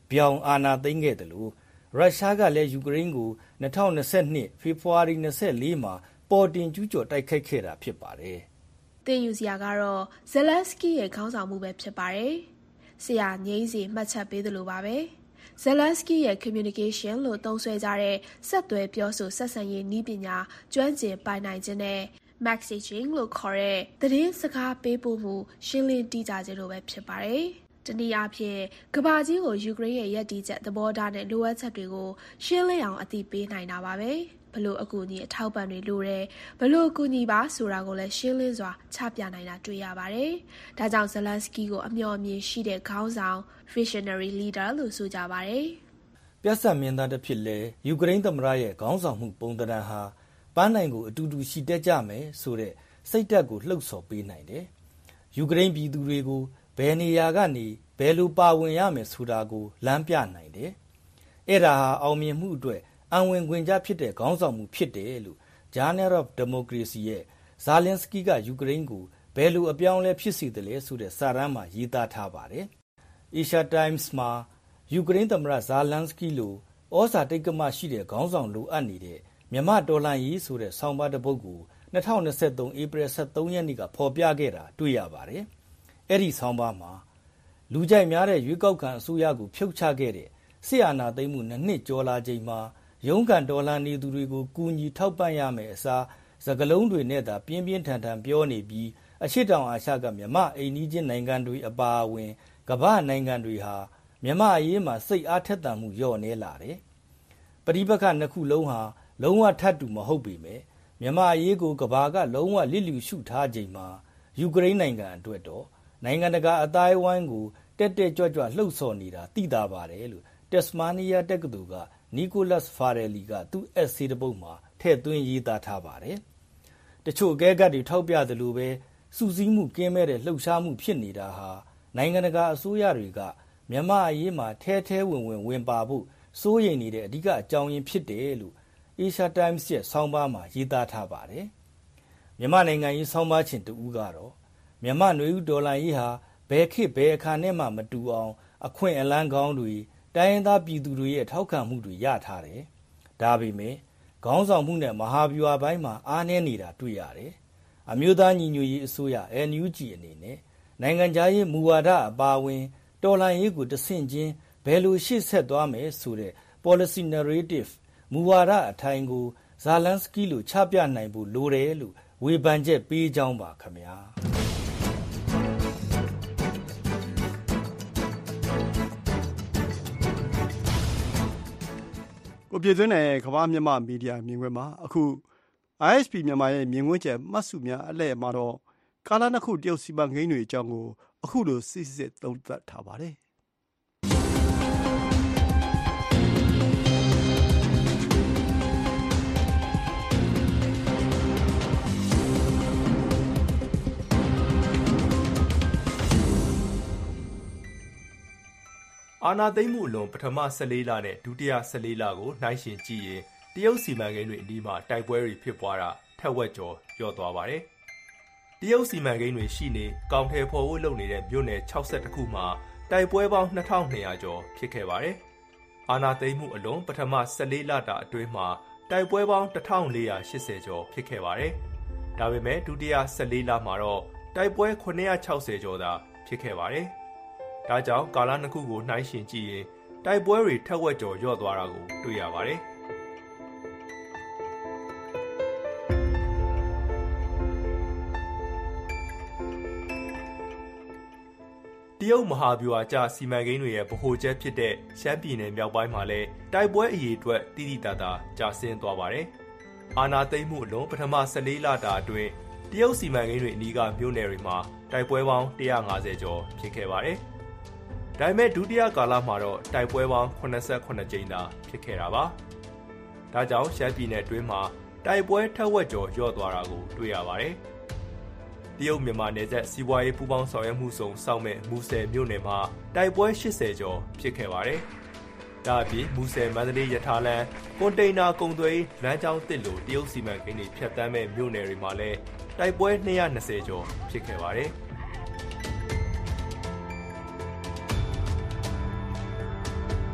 ပြောင်းအာဏာသိမ်းခဲ့တယ်လို့ရုရှားကလည်းယူကရိန်းကို၂၀၂၂ဖေဖော်ဝါရီ၂၄မှာပေါ်တင်ကျူးကျော်တိုက်ခိုက်ခဲ့တာဖြစ်ပါတယ်။သင်ယူစရာကတော့ဇယ်လန်စကီရဲ့ခေါင်းဆောင်မှုပဲဖြစ်ပါတယ်။ဆရာငိမ့်စီမှတ်ချက်ပေးသလိုပါပဲ။ဇယ်လန်စကီရဲ့ communication လို့သုံးစွဲကြတဲ့ဆက်သွယ်ပြောဆိုဆက်ဆံရေးနည်းပညာကျွမ်းကျင်ပိုင်နိုင်ခြင်းနဲ့ messaging လို့ခေါ်တဲ့သတင်းစကားပေးပို့မှုရှင်းလင်းတိကျခြင်းလိုပဲဖြစ်ပါတယ်။တနည်းအားဖြင့်ကမ္ဘာကြီးကိုယူကရိန်းရဲ့ရည်တည်ချက်သဘောထားနဲ့လိုအပ်ချက်တွေကိုရှင်းလင်းအောင်အသိပေးနိုင်တာပါပဲ။ဘလို့အကူအညီအထောက်ပံ့တွေလိုတယ်ဘလို့အကူအညီပါဆိုတာကိုလည်းရှင်းလင်းစွာချပြနိုင်တာတွေ့ရပါတယ်။ဒါကြောင့်ဇလန်စကီကိုအမျှော်အမြင်ရှိတဲ့ခေါင်းဆောင် visionary leader လို့ဆိုကြပါတယ်။ပြဿနာမြင်သားတစ်ဖြစ်လဲယူကရိန်းသမ္မတရဲ့ခေါင်းဆောင်မှုပုံသဏ္ဍာန်ဟာပန်းနိုင်ကိုအတူတူရှိတတ်ကြမယ်ဆိုတဲ့စိတ်ဓာတ်ကိုလှုပ်ဆော်ပေးနိုင်တယ်။ယူကရိန်းပြည်သူတွေကိုဘယ်နေရာကနေဘယ်လိုပါဝင်ရမယ်ဆိုတာကိုလမ်းပြနိုင်တယ်။အဲ့ဒါဟာအောင်မြင်မှုအတွက်အံဝင်ခွင်ကြဖြစ်တဲ့ခေါင်းဆောင်မှုဖြစ်တယ်လို့ Journal of Democracy ရဲ့ဇာလင်စကီကယူကရိန်းကိုဘယ်လိုအပြောင်းလဲဖြစ်စေတယ်လဲဆိုတဲ့စာတမ်းမှာရေးသားထားပါတယ်။ Asia Times မှာယူကရိန်းသမ္မတဇာလန်စကီလိုဩဇာတိတ်ကမရှိတဲ့ခေါင်းဆောင်လိုအပ်နေတဲ့မြန်မာတော်လှန်ရေးဆိုတဲ့ဆောင်းပါးတစ်ပုဒ်ကို၂၀၂၃ဧပြီ၁၃ရက်နေ့ကဖော်ပြခဲ့တာတွေ့ရပါတယ်။အဲ့ဒီဆောင်းပါးမှာလူကြိုက်များတဲ့ရွေးကောက်ခံအစိုးရကိုဖြုတ်ချခဲ့တဲ့စစ်အာဏာသိမ်းမှုနှစ်နှစ်ကျော်လာချိန်မှာရုန်းကန်တော်လှန်နေသူတွေကိုကူညီထောက်ပံ့ရမယ်အစားစကလုံးတွေနဲ့သာပြင်းပြင်းထန်ထန်ပြောနေပြီးအရှေ့တောင်အာရှကမြန်မာအိမ်နီးချင်းနိုင်ငံတွေအပါအဝင်ကမ္ဘာနိုင်ငံတွေဟာမြန်မာအရေးမှာစိတ်အားထက်သန်မှုလျော့နေလာတယ်။ပဋိပက္ခနှစ်ခုလုံးဟာလုံးဝထပ်တူမဟုတ်ပေမဲ့မြန်မာအရေးကိုကမ္ဘာကလုံးဝလစ်လျူရှုထားချိန်မှာယူကရိန်းနိုင်ငံအတွက်တော့နိုင်ငံတကာအသားအဝိုင်းကိုတက်တက်ကြွကြွလှုပ်ဆော်နေတာသိတာပါတယ်လို့တက်စမာနီးယားတက္ကသိုလ်ကနီကိုလတ်ဖာရယ်လီကသူ့အက်ဆေးတစ်ပုဒ်မှာထည့်သွင်းရေးသားထားပါတယ်။တချို့အကဲခတ်တွေထောက်ပြသလိုပဲစူးစီးမှုကင်းမဲ့တဲ့လှုပ်ရှားမှုဖြစ်နေတာဟာနိုင်ငံတကာအစိုးရတွေကမြန်မာအရေးမှာထဲထဲဝင်ဝင်ဝင်ပါဖို့စိုးရိမ်နေတဲ့အဓိကအကြောင်းရင်းဖြစ်တယ်လို့ Asia Times ရဲ့ဆောင်းပါးမှာရေးသားထားပါတယ်။မြန်မာနိုင်ငံရေးဆောင်းပါးရှင်တူဦးကတော့မြန်မာနွေဦးဒေါ်လာရေးဟာဘယ်ခေတ်ဘယ်အခါနဲ့မှမတူအောင်အခွင့်အလမ်းကောင်းတွေတိုင်းရင်းသားပြည်သူတွေရဲ့ထောက်ခံမှုတွေရထားတယ်။ဒါပေမဲ့ခေါင်းဆောင်မှုနဲ့မဟာဗျူဟာပိုင်းမှာအားနည်းနေတာတွေ့ရတယ်။အမျိုးသားညီညွတ်ရေးအစိုးရ N U G အနေနဲ့နိုင်ငံခြားရေးမူဝါဒအပါအဝင်တော်လှန်ရေးကိုတဆင့်ချင်းဘယ်လိုရှေ့ဆက်သွားမယ်ဆိုတဲ့ policy narrative မူဝါဒအထိုင်ကိုဇာလန်စကီလိုချပြနိုင်ဖို့လိုတယ်လို့ဝေဖန်ချက်ပေးကြောင်းပါခင်ဗျာကိုပြည်သွင်းတဲ့ကမ္ဘာမြန်မာမီဒီယာမြင်ကွင်းမှာအခု I S P မြန်မာရဲ့မြင်ကွင်းချက်မှတ်စုများအလှည့်မှာတော့ကာလနှစ်ခုတရုတ်စီမံကိန်းတွေအကြောင်းကိုအခုလိုစစ်စစ်သုံးသပ်ထားပါတယ်အာဏာသိမ်းမှုအလွန်ပထမ၁၄လနဲ့ဒုတိယ၁၄လကိုနှိုင်းယှဉ်ကြည့်ရင်တရုတ်စီမံကိန်းတွေအနီးမှာတိုက်ပွဲတွေဖြစ်ပွားတာထက်ဝက်ကျော်လျော့သွားပါတယ်။တရုတ်စီမံကိန်းတွေရှိနေကောင်ထည်ဖော်ဖို့လုပ်နေတဲ့မြို့နယ်၆၁ခုမှာတိုက်ပွဲပေါင်း၂ထောင်၂ရာကျော်ဖြစ်ခဲ့ပါတယ်။အာဏာသိမ်းမှုအလွန်ပထမ၁၄လတာအတွင်းမှာတိုက်ပွဲပေါင်း၁ထောင်၄ရာ၈၀ကျော်ဖြစ်ခဲ့ပါတယ်။ဒါပေမဲ့ဒုတိယ၁၄လမှာတော့တိုက်ပွဲ၇၆၀ကျော်သာဖြစ်ခဲ့ပါတယ်။ဒါကြောင့်ကာလနှစ်ခုကိုနှိုင်းယှဉ်ကြည့်ရင်တိုက်ပွဲတွေထက်ဝက်ကျော်လျော့သွားတာကိုတွေ့ရပါတယ်။တရုတ်မဟာဗျူဟာကျစီမံကိန်းတွေရဲ့ဗဟိုချက်ဖြစ်တဲ့ရှမ်းပြည်နယ်မြောက်ပိုင်းမှာလည်းတိုက်ပွဲအရေးအတွက်တိတိတတ်တာကျဆင်းသွားပါတယ်။အာဏာသိမ်းမှုအလွန်ပထမ၁၄လတာအတွင်းတရုတ်စီမံကိန်းတွေအနီးကမြို့နယ်တွေမှာတိုက်ပွဲပေါင်း၁၅၀ကျော်ဖြစ်ခဲ့ပါတယ်။ဒါပေမဲ့ဒုတိယကာလမှာတော့တိုက်ပွဲပေါင်း၈၇ကြိမ်သာဖြစ်ခဲ့တာပါ။ဒါကြောင့်ရှမ်းပြည်နယ်အတွင်းမှာတိုက်ပွဲထက်ဝက်ကျော်လျော့သွားတာကိုတွေ့ရပါတယ်။တရုတ်မြန်မာနယ်စပ်စီးပွားရေးပူးပေါင်းဆောင်ရွက်မှုဆောင်စောင့်မဲ့မူဆယ်မြို့နယ်မှာတိုက်ပွဲ၈၀ကျော်ဖြစ်ခဲ့ပါတယ်။ဒါအပြင်မူဆယ်မန္တလေးရထားလမ်းကွန်တိန်နာကုန်သွယ်ရေးလမ်းကြောင်းတစ်လိုတရုတ်စီမံကိန်းတွေဖြတ်သန်းမဲ့မြို့နယ်တွေမှာလည်းတိုက်ပွဲ၂၂၀ကျော်ဖြစ်ခဲ့ပါတယ်။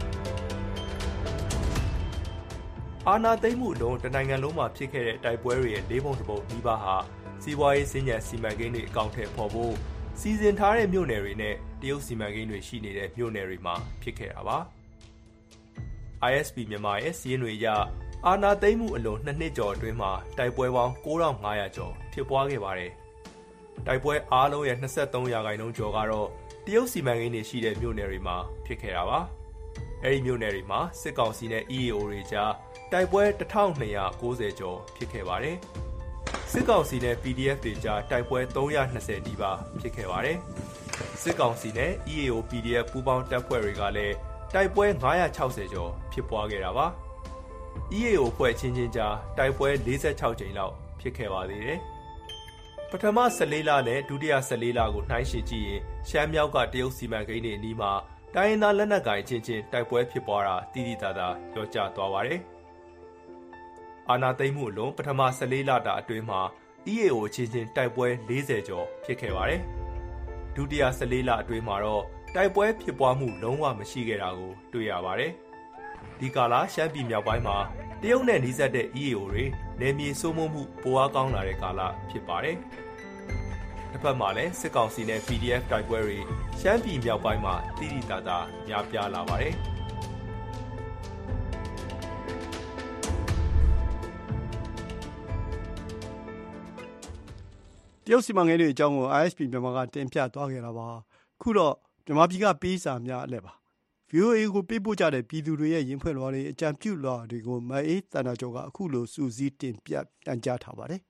အာဏာသိမ်းမှုအလွန်တနိုင်ငံလုံးမှာဖြစ်ခဲ့တဲ့တိုက်ပွဲတွေရဲ့လေးပုံတစ်ပုံနီးပါးဟာစီးပွားရေးစင်ကြံစီမံကိန်းတွေအကောင့်ထဲပေါ်ဖို့စီစဉ်ထားတဲ့မြို့နယ်တွေနဲ့တရုတ်စီမံကိန်းတွေရှိနေတဲ့မြို့နယ်တွေမှာဖြစ်ခဲ့တာပါ။ အိုင် အက်စ် ပီ မြန်မာရဲ့စီးရင်တွေအရအာဏာသိမ်းမှုအလွန်နှစ်နှစ်ကျော်အတွင်းမှာတိုက်ပွဲပေါင်း၉ထောင်၅ရာကျော်ဖြစ်ပွားခဲ့ပါတယ်။တိုက်ပွဲအားလုံးရဲ့နှစ်သုံးရာခိုင်နှုန်းကျော်ကတော့တရုတ်စီမံကိန်းတွေရှိတဲ့မြို့နယ်တွေမှာဖြစ်ခဲ့တာပါ။အဲဒီမြို့နယ်တွေမှာစစ်ကောင်စီနဲ့ အီ အေ အို တွေကြားတိုက်ပွဲတစ်ထောင်နှစ်ရာကိုးဆယ်ကျော်ဖြစ်ခဲ့ပါတယ်။စစ်ကောင်စီနဲ့ ပီ ဒီ အက်ဖ် တွေကြားတိုက်ပွဲသုံးရာ၂၀နီးပါးဖြစ်ခဲ့ပါတယ်။စစ်ကောင်စီနဲ့ အီ အေ အို ပီ ဒီ အက်ဖ် ပူးပေါင်းတပ်ဖွဲ့တွေကလည်းတိုက်ပွဲ၅ရာ၆၀ကျော်ဖြစ်ပွားခဲ့တာပါ။ အီ အေ အို ဖွဲ့ချင်းချင်းကြားတိုက်ပွဲ၄၆ကြိမ်လောက်ဖြစ်ခဲ့ပါသေးတယ်။ပထမ၁၄လနဲ့ဒုတိယ၁၄လကိုနှိုင်းယှဉ်ကြည့်ရင်ရှမ်းမြောက်ကတရုတ်စီမံကိန်းတွေအနီးမှာတိုင်းရင်းသားလက်နက်ကိုင်ချင်းချင်းတိုက်ပွဲဖြစ်ပွားတာတိတိတသာလျော့ကျသွားပါတယ်။အာဏာသိမ်းမှုအလွန်ပထမ၁၄လတာအတွင်းမှာ အီ အေ အို ချင်းချင်းတိုက်ပွဲ၄၀ကျော်ဖြစ်ခဲ့ပါတယ်။ဒုတိယ၁၄လအတွင်းမှာတော့တိုက်ပွဲဖြစ်ပွားမှုလုံးဝမရှိခဲ့တာကိုတွေ့ရပါတယ်။ဒီကာလရှမ်းပြည်မြောက်ပိုင်းမှာတရုတ်နဲ့နီးစပ်တဲ့ အီ အေ အို တွေနယ်မြေစိုးမိုးမှုပိုအားကောင်းလာတဲ့ကာလဖြစ်ပါတယ်။တစ်ဖက်မှာလည်းစစ်ကောင်စီနဲ့ ပီ ဒီ အက်ဖ် တိုက်ပွဲတွေရှမ်းပြည်မြောက်ပိုင်းမှာတိတိတသာများပြားလာပါတယ်။တရုတ်စီမံကိန်းတွေအကြောင်းကို အိုင် အက်စ် ပီ မြန်မာကတင်ပြသွားခဲ့တာပါ။ခုတော့မြန်မာပြည်ကပေးစာများအလှည့်ပါ ဗွီအိုအေ ကိုပေးပို့ကြတဲ့ပြည်သူတွေရဲ့ရင်ဖွင့်လွှာတွေအကြံပြုလွှာတွေကိုမအေးသန္တာကျော်ကအခုလိုစုစည်းတင်ပြပြန်ကြားထားပါတယ်။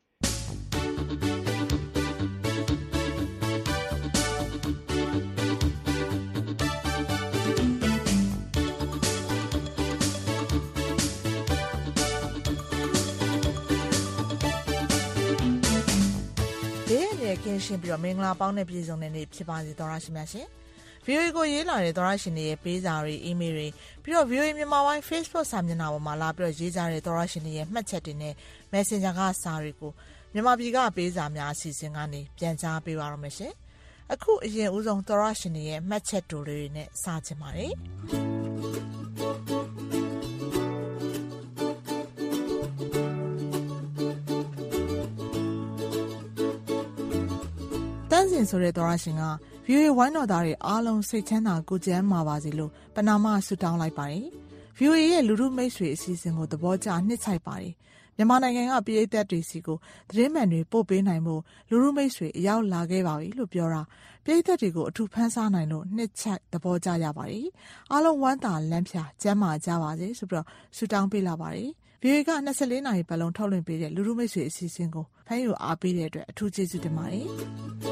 ကင်းရှင်းပြီးတော့မင်္ဂလာပေါင်းနဲ့ပြည်စုံတဲ့နေ့ဖြစ်ပါစေသောရရှိမြတ်ရှင်။ ဗွီအိုအေ ကိုရေးလာတဲ့သောရရှင်တွေရဲ့ပေးစာတွေအီးမေးလ်တွေပြီးတော့ ဗွီအိုအေ မြန်မာပိုင်း Facebook စာမျက်နှာပေါ်မှာလာပြီးတော့ရေးကြတဲ့သောရရှင်တွေရဲ့မှတ်ချက်တွေနဲ့ Messenger ကစာတွေကိုမြန်မာပြည်ကပေးစာများအစီအစဉ်ကနေပြန်ကြားပေးပါရမရှင်။အခုအရင်ဦးဆုံးသောရရှင်တွေရဲ့မှတ်ချက်တူတွေနဲ့စချင်ပါတယ်။တန်းစင်ဆိုတဲ့သောရရှင်က ဗီအိုအေ ဝိုင်းတော်သားတွေအားလုံးစိတ်ချမ်းသာကိုယ်ကျန်းမာပါစေလို့ပဏာမဆုတောင်းလိုက်ပါတယ်။ ဗီအိုအေရဲ့လူထုမိတ်ဆွေအစီအစဉ်ကိုသဘောကျနှစ်ချိုက်ပါတယ်။မြန်မာနိုင်ငံကပရိသတ်တွေစီကိုသတင်းမှန်တွေပို့ပေးနိုင်ဖို့လူထုမိတ်ဆွေအရောက်လာခဲ့ပါပြီလို့ပြောတာပရိသတ်တွေကိုအထူးဖန်ဆားနိုင်လို့နှစ်ချိုက်သဘောကျရပါတယ်။အားလုံးဝမ်းသာလမ်းဖြာကျန်းမာကြပါစေဆိုပြီးတော့ဆုတောင်းပေးလာပါတယ်။ဗီအိုအေက၂၄နာရီပတ်လုံးထုတ်လွှင့်ပေးတဲ့လူထုမိတ်ဆွေအစီအစဉ်ကိုဖန်ယူအားပေးတဲ့အတွက်အထူးကျေးဇူးတင်ပါတယ်။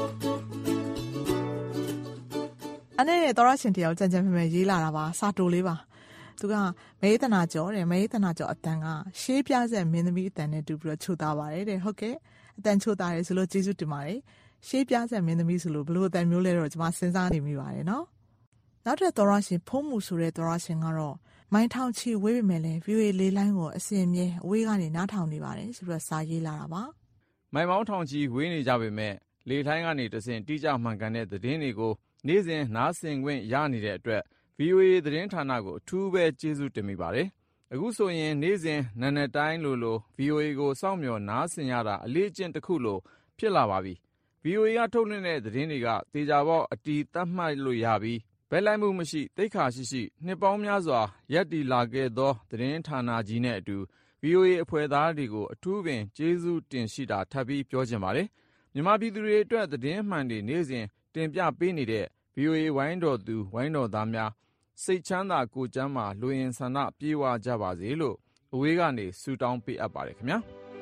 အဲ့နဲ့သောရရှင်တယောက်ကြံကြံဖဲဖဲရေးလာတာပါစာတိုလေးပါသူကမေးသနာကျော်တဲ့မေးသနာကျော်အတန်ကရှေးပြဆက်မင်းသမီးအတန်နဲ့တူပြီးတော့ချိုသားပါတယ်တဲ့ဟုတ်ကဲ့အတန်ချိုသားရဲဆိုလို့ကျေးဇူးတင်ပါတယ်ရှေးပြဆက်မင်းသမီးဆိုလို့ဘလို့အတန်မျိုးလဲတော့ကျွန်မစဉ်းစားနေမိပါတယ်နော်နောက်တဲ့သောရရှင်ဖုံးမှုဆိုတဲ့သောရရှင်ကတော့မိုင်းထောင်ချီဝေးပေမဲ့လည်း ဗီအိုအေ လေးလိုင်းကိုအစင်မြဲအဝေးကနေနားထောင်နေပါတယ်ဆိုပြီးတော့စာရေးလာတာပါမိုင်းမောင်းထောင်ချီဝေးနေကြပေမဲ့လေထိုင်းကနေတဆင်တိကျမှန်ကန်တဲ့သတင်းတွေကိုနေ့စဉ်နားဆင်ခွင့်ရနေတဲ့အတွက် ဗီအိုအေ သတင်းဌာနကိုအထူးပဲကျေးဇူးတင်မိပါတယ်။အခုဆိုရင်နေ့စဉ်နံနက်တိုင်းလိုလို ဗီအိုအေ ကိုစောင့်မျှော်နားဆင်ရတာအလေးအကျင့်တစ်ခုလိုဖြစ်လာပါပြီ။ ဗီအိုအေ ကထုတ်လွှင့်တဲ့သတင်းတွေကသေချာပေါက်အတီးသတ်မှတ်လို့ရပြီးဘက်လိုက်မှုမရှိသိက္ခာရှိရှိနှစ်ပေါင်းများစွာရပ်တည်လာခဲ့သောသတင်းဌာနကြီးနဲ့အတူ ဗီအိုအေ အဖွဲ့သားတွေကိုအထူးပင်ကျေးဇူးတင်ရှိတာထပ်ပြီးပြောချင်ပါတယ်။မြန်မာပြည်သူတွေအတွက်သတင်းမှန်တွေနေ့စဉ်တင်ပြပေးနေတဲ့ ဗီအိုအေ ဝိုင်းတော်သူဝိုင်းတော်သားများစိတ်ချမ်းသာကိုယ်ကျန်းမာလိုအင်ဆန္ဒပြေဝကြပါစေလို့အဝေးကနေဆုတောင်းပေးအပ်ပါတယ်ခင်ဗျာ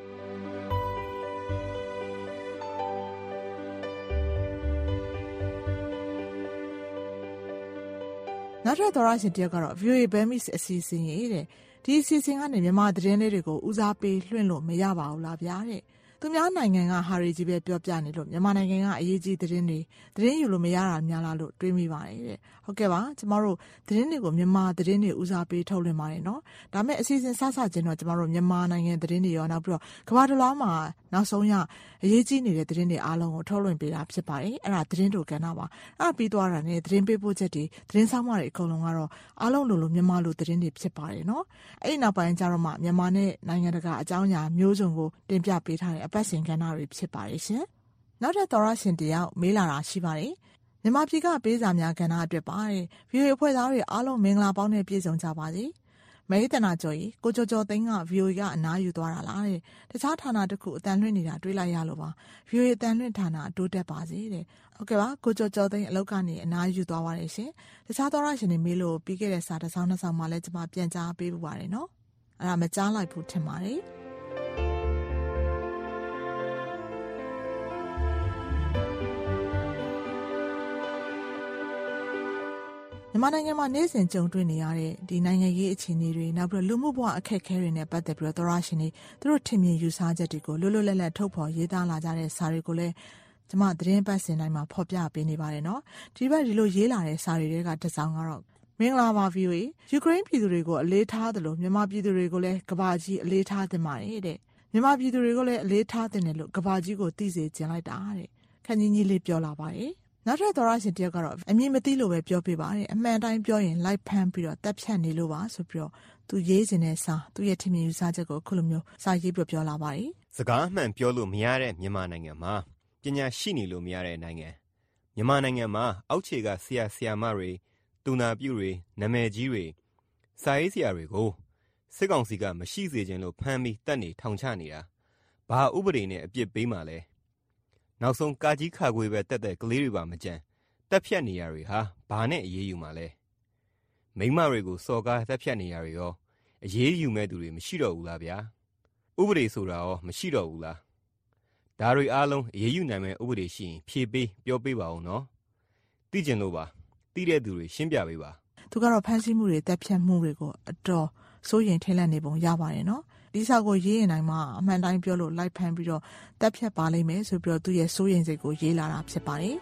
နောက်ထပ်သောရရှင်တယောက်ကတော့ ဗီအိုအေ Burmese အစီအစဉ်ရေးတဲ့ဒီအစီအစဉ်ကနေမြန်မာသတင်းလေးတွေကိုဦးစားပေးလွှင့်လို့မရပါဘူးလားဗျာတဲ့သူများနိုင်ငံကဟာရီကြီးပဲပြောပြနေလို့မြန်မာနိုင်ငံကအရေးကြီးသတင်းတွေသတင်းယူလို့မရတာများလားလို့တွေးမိပါတယ်တဲ့ဟုတ်ကဲ့ပါကျမတို့သတင်းတွေကိုမြန်မာသတင်းတွေဦးစားပေးထုတ်လွှင့်ပါတယ်နော်ဒါမဲ့အစီအစဉ်စစချင်းတော့ကျမတို့မြန်မာနိုင်ငံသတင်းတွေရောနောက်ပြီးတော့ကမ္ဘာတစ်လားမှာနောက်ဆုံးရအရေးကြီးနေတဲ့သတင်းတွေအားလုံးကိုထုတ်လွှင့်ပေးတာဖြစ်ပါတယ်အဲ့ဒါသတင်းတို့ကဏ္ဍပါအဲ့ပြီးသွားတာနဲ့သတင်းပေးပို့ချက်တွေသတင်းဆောင်မတွေအကုန်လုံးကတော့အားလုံးလိုလိုမြန်မာလိုသတင်းတွေဖြစ်ပါတယ်နော်အဲ့ဒီနောက်ပိုင်းကျတော့မှမြန်မာနဲ့နိုင်ငံတကာအကြောင်းအရာမျိုးစုံကိုတင်ပြပေးထားတဲ့အပတ်စဉ်ကဏ္ဍတွေဖြစ်ပါတယ်ရှင်နောက်ထပ်သောရရှင်တယောက်မေးလာတာရှိပါတယ်မြန်မာပြည်ကပေးစာများကဏ္ဍအတွက်ပါတဲ့ ဗီအိုအေ အဖွဲ့သားတွေအားလုံးမင်္ဂလာပေါင်းနဲ့ပြည့်စုံကြပါစေမေတနာကျော်ကြီးကိုကျော်ကျော်သိန်းက ဗီအိုအေ ကအနားယူသွားတာလားတဲ့တခြားဌာနတစ်ခုအတန်လွှင့်နေတာတွေးလိုက်ရလို့ပါ ဗီအိုအေ အတန်လွှင့်ဌာနတိုးတက်ပါစေတဲ့ဟုတ်ကဲ့ပါကိုကျော်ကျော်သိန်းအလောက်ကနေအနားယူသွားပါတယ်ရှင်တခြားသောရရှင်တွေမေးလို့ပြီးခဲ့တဲ့စာတစ်စောင်းနှစ်စောင်းမှလည်းကျွန်မပြန်ကြားပေးပူပါတယ်နော်အဲ့ဒါမကြားလိုက်ဘူးထင်ပါတယ်မြန်မာနိုင်ငံမှာနေ့စဉ်ကြုံတွေ့နေရတဲ့ဒီနိုင်ငံရေးအခြေအနေတွေနောက်ပြီးလူမှုဘဝအခက်အခဲတွေနဲ့ပတ်သက်ပြီးတော့သောရရှင်တွေသူတို့ထင်မြင်ယူဆချက်တွေကိုလွတ်လွတ်လပ်လပ်ထုတ်ဖော်ရေးသားလာကြတဲ့စာတွေကိုလည်းကျမသတင်းပတ်စင်တိုင်းမှာဖော်ပြပေးနေပါတယ်နော်ဒီဘက်ဒီလိုရေးလာတဲ့စာတွေကတစ်စောင်းကတော့မင်္ဂလာပါ ဗီအိုအေ ယူကရိန်းပြည်သူတွေကိုအလေးထားတယ်လို့မြန်မာပြည်သူတွေကိုလည်းကမ္ဘာကြီးအလေးထားတင်ပါတယ်တဲ့မြန်မာပြည်သူတွေကိုလည်းအလေးထားတင်တယ်လို့ကမ္ဘာကြီးကိုသိစေချင်လိုက်တာတဲ့ခန်းကြီးကြီးလေးပြောလာပါတယ်နောက်ထပ်သောရရှင်တယောက်ကတော့အမြင်မသိလို့ပဲပြောပြပါတယ်အမှန်တိုင်းပြောရင်လိုက်ဖမ်းပြီးတော့တက်ဖြတ်နေလို့ပါဆိုပြီးတော့သူရေးစင်တဲ့စာသူရဲ့ထင်မြင်ယူဆချက်ကိုအခုလိုမျိုးစာရေးပြပြောလာပါတယ်စကားအမှန်ပြောလို့မရတဲ့မြန်မာနိုင်ငံမှာပညာရှိနေလို့မရတဲ့နိုင်ငံမြန်မာနိုင်ငံမှာအောက်ခြေကဆရာဆရာမတွေတူနာပြုတွေနာမည်ကြီးတွေစာရေးဆရာတွေကိုစစ်ကောင်စီကမရှိစေခြင်းလို့ဖမ်းပြီးတက်နေထောင်ချနေတာဘာဥပဒေနဲ့အပြစ်ပေးမှလဲနောက်ဆုံးကာကြီးခါခွေးပဲတက်တဲ့ကလေးတွေပါမကြမ်းတက်ဖြတ်နေရတွေဟာဘာနဲ့အေးအေးယူမှလဲမိမတွေကိုစော်ကားတက်ဖြတ်နေရတွေရောအေးအေးယူမဲ့သူတွေမရှိတော့ဘူးလားဗျာဥပဒေဆိုတာရောမရှိတော့ဘူးလားဒါတွေအားလုံးအေးအေးယူနိုင်မဲ့ဥပဒေရှိရင်ဖြေပေးပြောပေးပါဦးနော်သိကျင်လို့ပါသိတဲ့သူတွေရှင်းပြပေးပါသူကတော့ဖမ်းဆီးမှုတွေတက်ဖြတ်မှုတွေကိုအတော်စိုးရင်ထိတ်လန့်နေပုံရပါတယ်နော်ဒီစာကိုရေးရင်တိုင်းမှာအမှန်တိုင်းပြောလို့လိုက်ဖမ်းပြီးတော့တက်ဖြတ်ပါလိမ့်မယ်ဆိုပြီးတော့သူရဲ့စိုးရင်စိတ်ကိုရေးလာတာဖြစ်ပါတယ်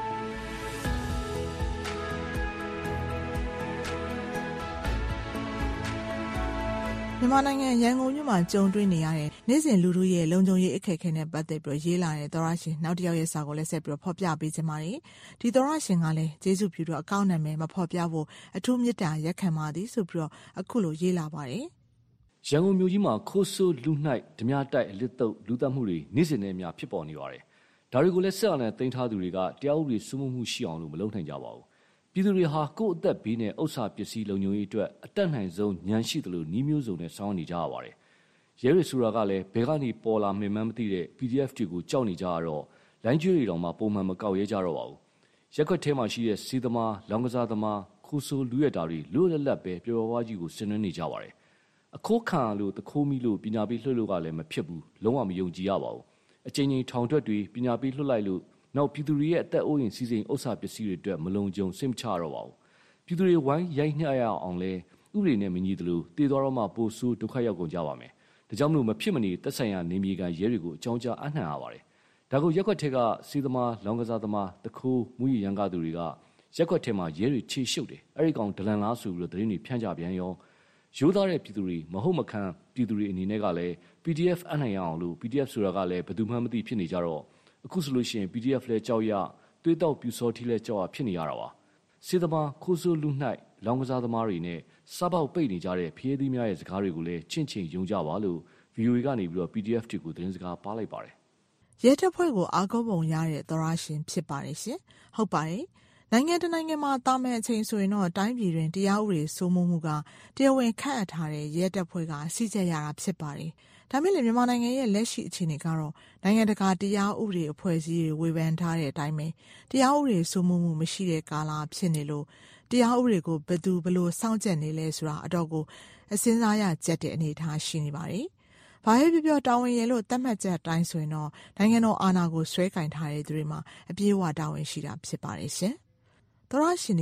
မြန်မာနိုင်ငံရန်ကုန်မြို့မှာကြုံတွေ့နေရတဲ့နေ့စဉ်လူထုရဲ့လုံခြုံရေးအခက်အခဲနဲ့ပတ်သက်ပြီးရေးလာတဲ့သောရရှင်နောက်တစ်ယောက်ရဲ့စာကိုလည်းဆက်ပြီးဖော်ပြပေးချင်ပါတယ်။ဒီသောရရှင်ကလည်းကျေးဇူးပြုတော့အကောင့်နာမည်မဖော်ပြဖို့အထူးမေတ္တာရက်ခံပါသည်ဆိုပြီးတော့အခုလိုရေးလာပါတယ်။ရန်ကုန်မြို့ကြီးမှာခိုးဆိုးလူနှိုက်ဓမြတိုက်အလစ်တုပ်လူသတ်မှုတွေနေ့စဉ်နဲ့အများဖြစ်ပေါ်နေပါတယ်။ဒါတွေကိုလည်းဆက်အောင်နဲ့တင်ထားသူတွေကတရားဥပဒေစိုးမိုးမှုရှိအောင်လို့မလုပ်နိုင်ကြပါဘူး။ပြည်သူတွေဟာကိုယ့်အသက်ဘေးနဲ့ဥစ္စာပစ္စည်းလုံခြုံရေးအတွက်အတက်နိုင်ဆုံးဉာဏ်ရှိသလိုနှီးမျိုးစုံနဲ့စောင့်နေကြရပါတယ်။ရဲရစ်ဆိုတာကလည်းဘယ်ကနေပေါ်လာမှင်မှန်းမသိတဲ့ ပီဒီအက်ဖ် တွေကိုကြောက်နေကြရတော့လိုင်းကျွေးတွေတောင်မှပုံမှန်မကောက်ရဲကြတော့ပါဘူး။ရက်ွက်ထဲမှာရှိတဲ့စီးသမားလောင်ကစားသမားခိုးဆိုးလူရတာတွေလွတ်လပ်လပ်ပဲပျော်ဝါးကြီးကိုဆင်နွှဲနေကြပါတယ်။အခိုးခံလို့တခိုးမီလို့ပညာပေးလွှတ်လို့ကလည်းမဖြစ်ဘူးလုံးဝမယုံကြည်ရပါဘူး။အချိန်ချင်းထောင်ထွက်တွေပညာပေးလွှတ်လိုက်လို့နောက်ပြည်သူတွေရဲ့အသက်အိုးအိမ်စီးစိမ်ဥစ္စာပစ္စည်းတွေအတွက်မလုံခြုံစိတ်မချတော့ပါဘူး။ပြည်သူတွေဝိုင်းရိုက်နှက်ရအောင်လဲဥပဒေနဲ့မညီသလိုတည်သွားတော့မှပိုဆိုးဒုက္ခရောက်ကုန်ကြပါမယ်။ဒါကြောင့်မလို့မဖြစ်မနေသက်ဆိုင်ရာနေမြေကန်ရဲတွေကိုအကြောင်းကြားအနှံ့ရပါတယ်။ဒါကိုရက်ွက်ထက်ကစီးသမားလောင်ကစားသမားတခိုးမူရရန်ကားသူတွေကရက်ွက်ထဲမှာရဲတွေခြေရှုပ်တယ်။အဲ့ဒီကောင်ဒလန်လားဆိုပြီးတော့သတင်းတွေဖြန့်ကြပြန်ရောရိုးသားတဲ့ပြည်သူတွေမဟုတ်မခံပြည်သူတွေအနေနဲ့ကလည်း ပီဒီအက်ဖ် အနှံ့ရအောင်လို့ ပီဒီအက်ဖ် ဆိုတာကလည်းဘယ်သူမှမသိဖြစ်နေကြတော့အခုဆိုလို့ရှိရင် ပီဒီအက်ဖ် လဲကြောက်ရသွေးတောက်ပြူစောထီးလဲကြောက်ရဖြစ်နေရတာပါစေသမားခိုးဆိုးလူနှိုက်လောင်ကစားသမားတွေနဲ့စားပေါက်ပိတ်နေကြတဲ့ဖျဲသီးများရဲ့စကားတွေကိုလည်းချင့်ချိန်ယုံကြပါလို့ ဗီအိုအေ ကနေပြီးတော့ ပီဒီအက်ဖ် တွေကိုသတင်းစကားပါလိုက်ပါတယ်ရဲတပ်ဖွဲ့ကိုအားကိုးပုံရတဲ့သောရရှင်ဖြစ်ပါတယ်ရှင်ဟုတ်ပါတယ်နိုင်ငံတနိုင်ငံမှာတာမန်အချိန်ဆိုရင်တော့တိုင်းပြည်တွင်တရားဥပဒေစိုးမိုးမှုကတရားဝင်ခန့်အပ်ထားတဲ့ရဲတပ်ဖွဲ့ကစီးကျက်ရတာဖြစ်ပါတယ်။ဒါပေမဲ့မြန်မာနိုင်ငံရဲ့လက်ရှိအခြေအနေကတော့နိုင်ငံတကာတရားဥပဒေအဖွဲ့အစည်းတွေဝေဖန်ထားတဲ့အတိုင်းပဲတရားဥပဒေစိုးမိုးမှုမရှိတဲ့ကာလဖြစ်နေလို့တရားဥပဒေကိုဘယ်သူဘယ်လိုစောင့်ကြပ်နေလဲဆိုတာအတော့ကိုအစင်းစားရကြက်တဲ့အနေအထားရှိနေပါတယ်။ဘာပဲပြောပြောတာဝန်ရလို့တတ်မှတ်ချက်အတိုင်းဆိုရင်တော့နိုင်ငံတော်အာဏာကိုဆွဲကင်ထားတဲ့သူတွေမှာအပြည့်အဝတာဝန်ရှိတာဖြစ်ပါတယ်ရှင်။သောရရှင်တွေရဲ့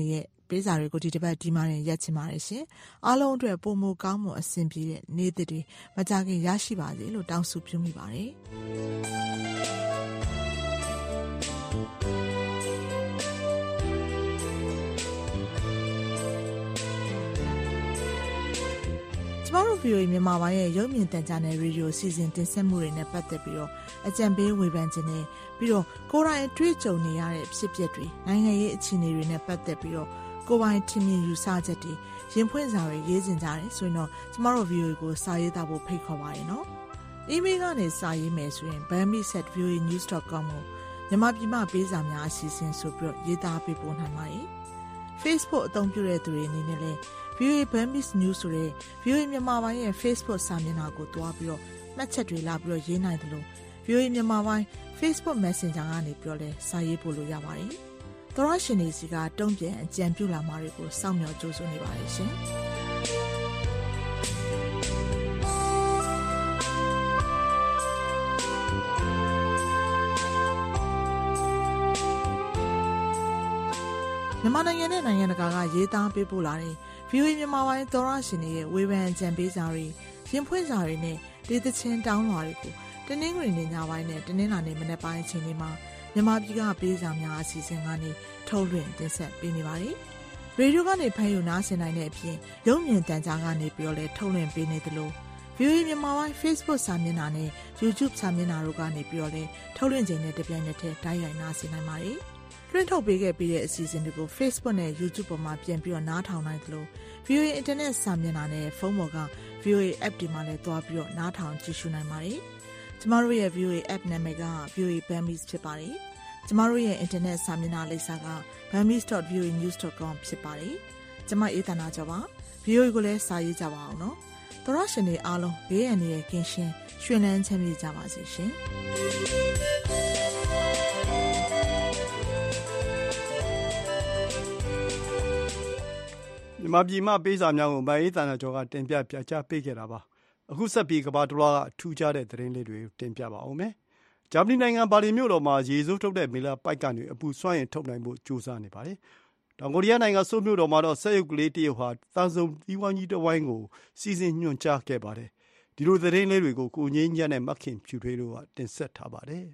ပေးစာတွေကိုဒီတစ်ပတ်ဒီမှာရင်ရက်ချင်ပါတယ်ရှင်အားလုံးအတွက်ပုံမကောင်းမွန်အဆင်ပြေတဲ့နေ့သစ်တွေမကြခင်ရရှိပါစေလို့တောင်းဆုပြုမိပါတယ်ကျမတို့ ဗီအိုအေ မြန်မာပိုင်းရဲ့ရုပ်မြင်သံကြားနယ်ရေဒီယိုစီစဉ်တင်ဆက်မှုတွေနဲ့ပတ်သက်ပြီးတော့အကြံပေးဝေဖန်ခြင်းနဲ့ပြီးတော့ကိုယ်တိုင်တွေ့ကြုံနေရတဲ့ဖြစ်ပျက်တွေနိုင်ငံရေးအခြေအနေတွေနဲ့ပတ်သက်ပြီးတော့ကိုယ်ပိုင်ထင်မြင်ယူဆချက်တွေရင်ဖွင့်စာတွေရေးတင်ကြတယ်ဆိုရင်တော့ကျမတို့ ဗီအိုအေ ကိုစာရေးသားဖို့ဖိတ်ခေါ်ပါတယ်နော်။ email ကနေစာရေးမယ်ဆိုရင် burmese at v o a news dot com ကိုမြန်မာပြည်မှာပေးစာများအစီအစဉ်ဆိုပြီးတော့ရေးသားပေးပို့နိုင်ပါတယ်။ Facebook အသုံးပြုတဲ့သူတွေအနေနဲ့လည်း ဗီအိုအေ Burmese News ဆိုတဲ့ ဗီအိုအေ မြန်မာပိုင်းရဲ့ Facebook စာမျက်နှာကိုတွားပြီးတော့မှတ်ချက်တွေလာပြီးတော့ရေးနိုင်တယ်လို့ ဗီအိုအေ မြန်မာပိုင်း Facebook Messenger ကနေပြီးတော့လည်းစာရေးပို့လို့ရပါတယ်။သောရရှင်တွေစီကတုံ့ပြန်အကြံပြုလာမှာတွေကိုစောင့်မျှော်ကြိုးစွနေပါတယ်ရှင်။မြန်မာနိုင်ငံနဲ့နိုင်ငံတကာကရေးသားပေးပို့လာတဲ့ ဗီအိုအေ မြန်မာပိုင်းသောရရှင်တွေရဲ့ဝေဖန်အကြံပေးစာတွေရင်ဖွင့်စာတွေနဲ့ဒေသချင်းတောင်းလွှာတွေကိုတနင်္ဂနွေနေ့ညပိုင်းနဲ့တနင်္လာနေ့မနက်ပိုင်းအချိန်တွေမှာမြန်မာပြည်ကပေးစာများအစီအစဉ်ကနေထုတ်လွှင့်တင်ဆက်ပေးနေပါတယ်။ရေဒီယိုကနေဖမ်းယူနားဆင်နိုင်တဲ့အပြင်ရုပ်မြင်သံကြားကနေပြီးတော့လည်းထုတ်လွှင့်ပေးနေသလို ဗီအိုအေ မြန်မာပိုင်း Facebook စာမျက်နှာနဲ့ YouTube စာမျက်နှာတို့ကနေပြီးတော့လည်းထုတ်လွှင့်ချိန်နဲ့တပြိုင်နက်တည်းတိုက်ရိုက်နားဆင်နိုင်ပါတယ်။လွှင့်ထုတ်ပေးခဲ့ပြီးတဲ့အစီအစဉ်တွေကို Facebook နဲ့ YouTube ပေါ်မှာပြန်ပြီးတော့နားထောင်နိုင်သလို ဗီအိုအေ Internet စာမျက်နှာနဲ့ဖုန်းပေါ်က ဗီအိုအေ App တွေမှာလည်းတွားပြီးတော့နားထောင်ကြည့်ရှုနိုင်ပါတယ်။ကျမတို့ရဲ့ ဗီအိုအေ App နာမည်က ဗီအိုအေ Burmese ဖြစ်ပါတယ်။ကျမတို့ရဲ့ Internet စာမျက်နှာလိပ်စာက burmese dot v o a news dot com ဖြစ်ပါတယ်။ကျမအေးသနာကျော်ပါ။ ဗီအိုအေကိုလည်းစာရေးကြပါအောင်နော်။သောရရှင်တွေအားလုံးဘေးအန္တရာယ်ကင်းရှင်းရွှင်လန်းချမ်းမြေ့ကြပါစေရှင်။မြန်မာပြည်မှာပေးစာများကိုမအေးသနာကျော်ကတင်ပြပြချပေးခဲ့တာပါအခုဆက်ပြီးကဘာတလွှားကထူးခြားတဲ့သတင်းလေးတွေတင်ပြပါအောင်မယ်ဂျာမနီနိုင်ငံဘာလင်မြို့တော်မှာရေစိုးထုတ်တဲ့မေလာပိုက်ကနေအပူစွမ်းရင်ထုတ်နိုင်ဖို့ကြိုးစားနေပါတယ်တောင်ကိုရီးယားနိုင်ငံဆိုးမြို့တော်မှာတော့ဆက်ရုပ်ကလေးတရုတ်ဟာတန်ဆုံသီးဝိုင်းကြီးတစ်ဝိုင်းကိုစီစဉ်ညွှန်ကြားခဲ့ပါတယ်ဒီလိုသတင်းလေးတွေကိုကိုငင်းညက်နဲ့မခင်ဖြူထွေးတို့ကတင်ဆက်ထားပါတယ်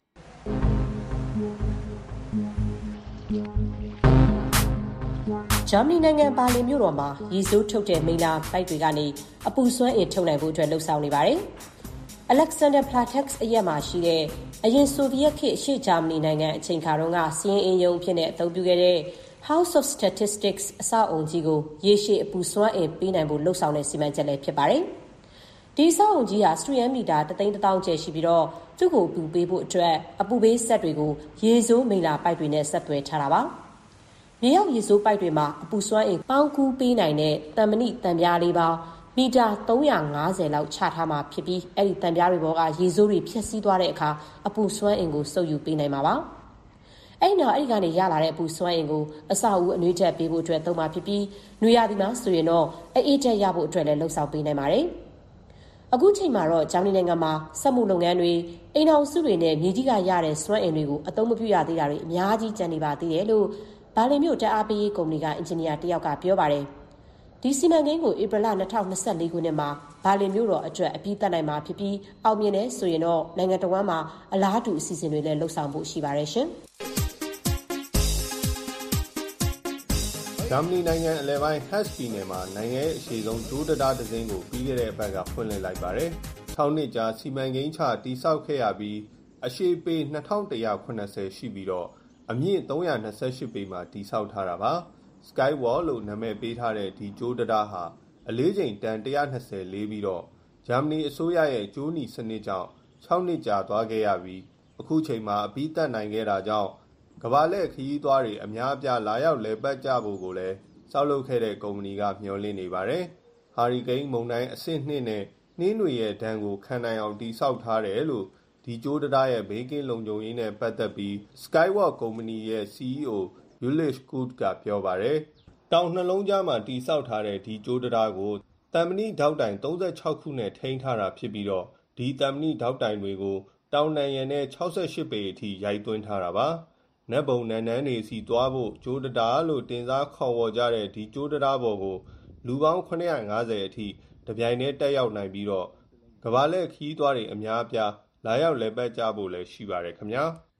ဂျာမနီနိုင်ငံဘာလင်မြို့တော်မှာရေဆိုးထုတ်တဲ့မိလာပိုက်တွေကနေအပူစွမ်းအင်ထုတ်နိုင်ဖို့အတွက်လှုံ့ဆော်နေပါတယ်။ Alexander Platex အရက်မှာရှိတဲ့အရင်ဆိုဗီယက်ခေတ်အရှေ့ဂျာမနီနိုင်ငံအချိန်ခါတုန်းကစီးရင်အင်ယုံဖြစ်တဲ့အသုံးပြုခဲ့တဲ့ House of Statistics အဆောက်အုံကြီးကိုရေရှည်အပူစွမ်းအင်ပေးနိုင်ဖို့လှုံ့ဆော်တဲ့စီမံချက်လည်းဖြစ်ပါတယ်။ဒီအဆောက်အုံကြီးဟာစတုရန်းမီတာတစ်သိန်းတစ်သောင်းကျယ်ရှိပြီးတော့သူ့ကိုအပူပေးဖို့အတွက်အပူပေးစက်တွေကိုရေဆိုးမိလာပိုက်တွေနဲ့ဆက်သွယ်ထားတာပါ။မြေရောက်ရေဆိုးပိုက်တွေမှာအပူစွမ်းအင်ပေါင်းကူးပေးနိုင်တဲ့တံမဏိတံပြားလေးပေါင်းမီတာသုံးရာငါးဆယ်လောက်ချထားမှာဖြစ်ပြီးအဲ့ဒီတံပြားတွေပေါ်ကရေဆိုးတွေဖြည့်ဆည်းသွားတဲ့အခါအပူစွမ်းအင်ကိုစုပ်ယူပေးနိုင်မှာပါ။အဲ့ဒီနောက်အဲ့ဒီကနေရလာတဲ့အပူစွမ်းအင်ကိုအဆောက်အဦအနွေးထက်ပေးဖို့အတွက်သုံးမှာဖြစ်ပြီးနွေရာသီမှာဆိုရင်တော့အေးတက်ရဖို့အတွက်လည်းလှုံ့ဆော်ပေးနိုင်ပါတယ်။အခုချိန်မှာတော့ဂျာမနီနိုင်ငံမှာစက်မှုလုပ်ငန်းတွေအိမ်အောင်စုတွေနဲ့မြေကြီးကရတဲ့စွမ်းအင်တွေကိုအသုံးမပြုရသေးတာတွေအများကြီးကျန်နေပါသေးတယ်လို့ဘာလင်မြို့တက်အားပေးရေးကုမ္ပဏီကအင်ဂျင်နီယာတယောက်ကပြောပါတယ်။ဒီစီမံကိန်းကိုဧပြီလ၂၀၂၄ခုနှစ်မှာဘာလင်မြို့တော်အတွက်အပြီးသတ်နိုင်မှာဖြစ်ပြီးအောင်မြင်တဲ့ဆိုရင်တော့နိုင်ငံတော်ဝန်မှာအလားတူအစီအစဉ်တွေလည်းလှုပ်ဆောင်ဖို့ရှိပါတယ်ရှင်။ဂျာမနီနိုင်ငံအလယ်ပိုင်းဟက်စ်ပြည်နယ်မှာနိုင်ငံရဲ့အရှေ့ဆုံးဒိုးတံတားတစ်စင်းကိုပြီးခဲ့တဲ့အပတ်ကဖွင့်လှစ်လိုက်ပါတယ်။၆နှစ်ကြာစီမံကိန်းချတည်ဆောက်ခဲ့ရပြီးအရှေ့ပေနှစ်ထောင်တစ်ရာခုနှစ်ဆယ်ရှိပြီးတော့အမြင့်သုံးရာ၂၈ပေမှာတည်ဆောက်ထားတာပါ။ Skywall လို့နာမည်ပေးထားတဲ့ဒီကြိုးတံတားဟာအလေးချိန်တန်၁၂၀လေးပြီးတော့ဂျာမနီအစိုးရရဲ့ကြိုးနီစနစ်ကြောင့်၆နှစ်ကြာသွားခဲ့ရပြီးအခုချိန်မှာအပြီးသတ်နိုင်ခဲ့တာကြောင့်ကမ္ဘာလှည့်ခရီးသွားတွေအများအပြားလာရောက်လည်ပတ်ကြဖို့ကိုလည်းစောက်လုပ်ခဲ့တဲ့ကုမ္ပဏီကမျှော်လင့်နေပါတယ်။ဟာရီကိန်းမုန်တိုင်းအဆင့်နှစ်နဲ့နှင်းတွေရဲ့ဒဏ်ကိုခံနိုင်အောင်တည်ဆောက်ထားတယ်လို့ဒီကြိုးတံတားရဲ့ဘေးကင်းလုံခြုံရေးနဲ့ပတ်သက်ပြီး Skywalk ကုမ္ပဏီရဲ့ စီအီးအို Ulrich Kurt ကပြောပါတယ်။တောင်နှလုံးကြားမှာတည်ဆောက်ထားတဲ့ဒီကြိုးတံတားကိုတံမဏိဒေါက်တိုင်၃၆ခုနဲ့ထိန်းထားတာဖြစ်ပြီးတော့ဒီတံမဏိဒေါက်တိုင်တွေကိုတောင်နံရံနဲ့၆၈ပေအထိရိုက်သွင်းထားတာပါ။နတ်ဘုံနန်းနန်းတွေစီသွားဖို့ကြိုးတရားလို့တင်စားခေါ်ဝေါ်ကြတဲ့ဒီကြိုးတရားပေါ်ကိုလူပေါင်းခုနှစ်ရာငါးဆယ်အထိတပြိုင်တည်းတက်ရောက်နိုင်ပြီးတော့ကမ္ဘာလှည့်ခီးသွားတွေအများအပြားလာရောက်လည်ပတ်ကြဖို့လည်းရှိပါတယ်ခင်ဗျာ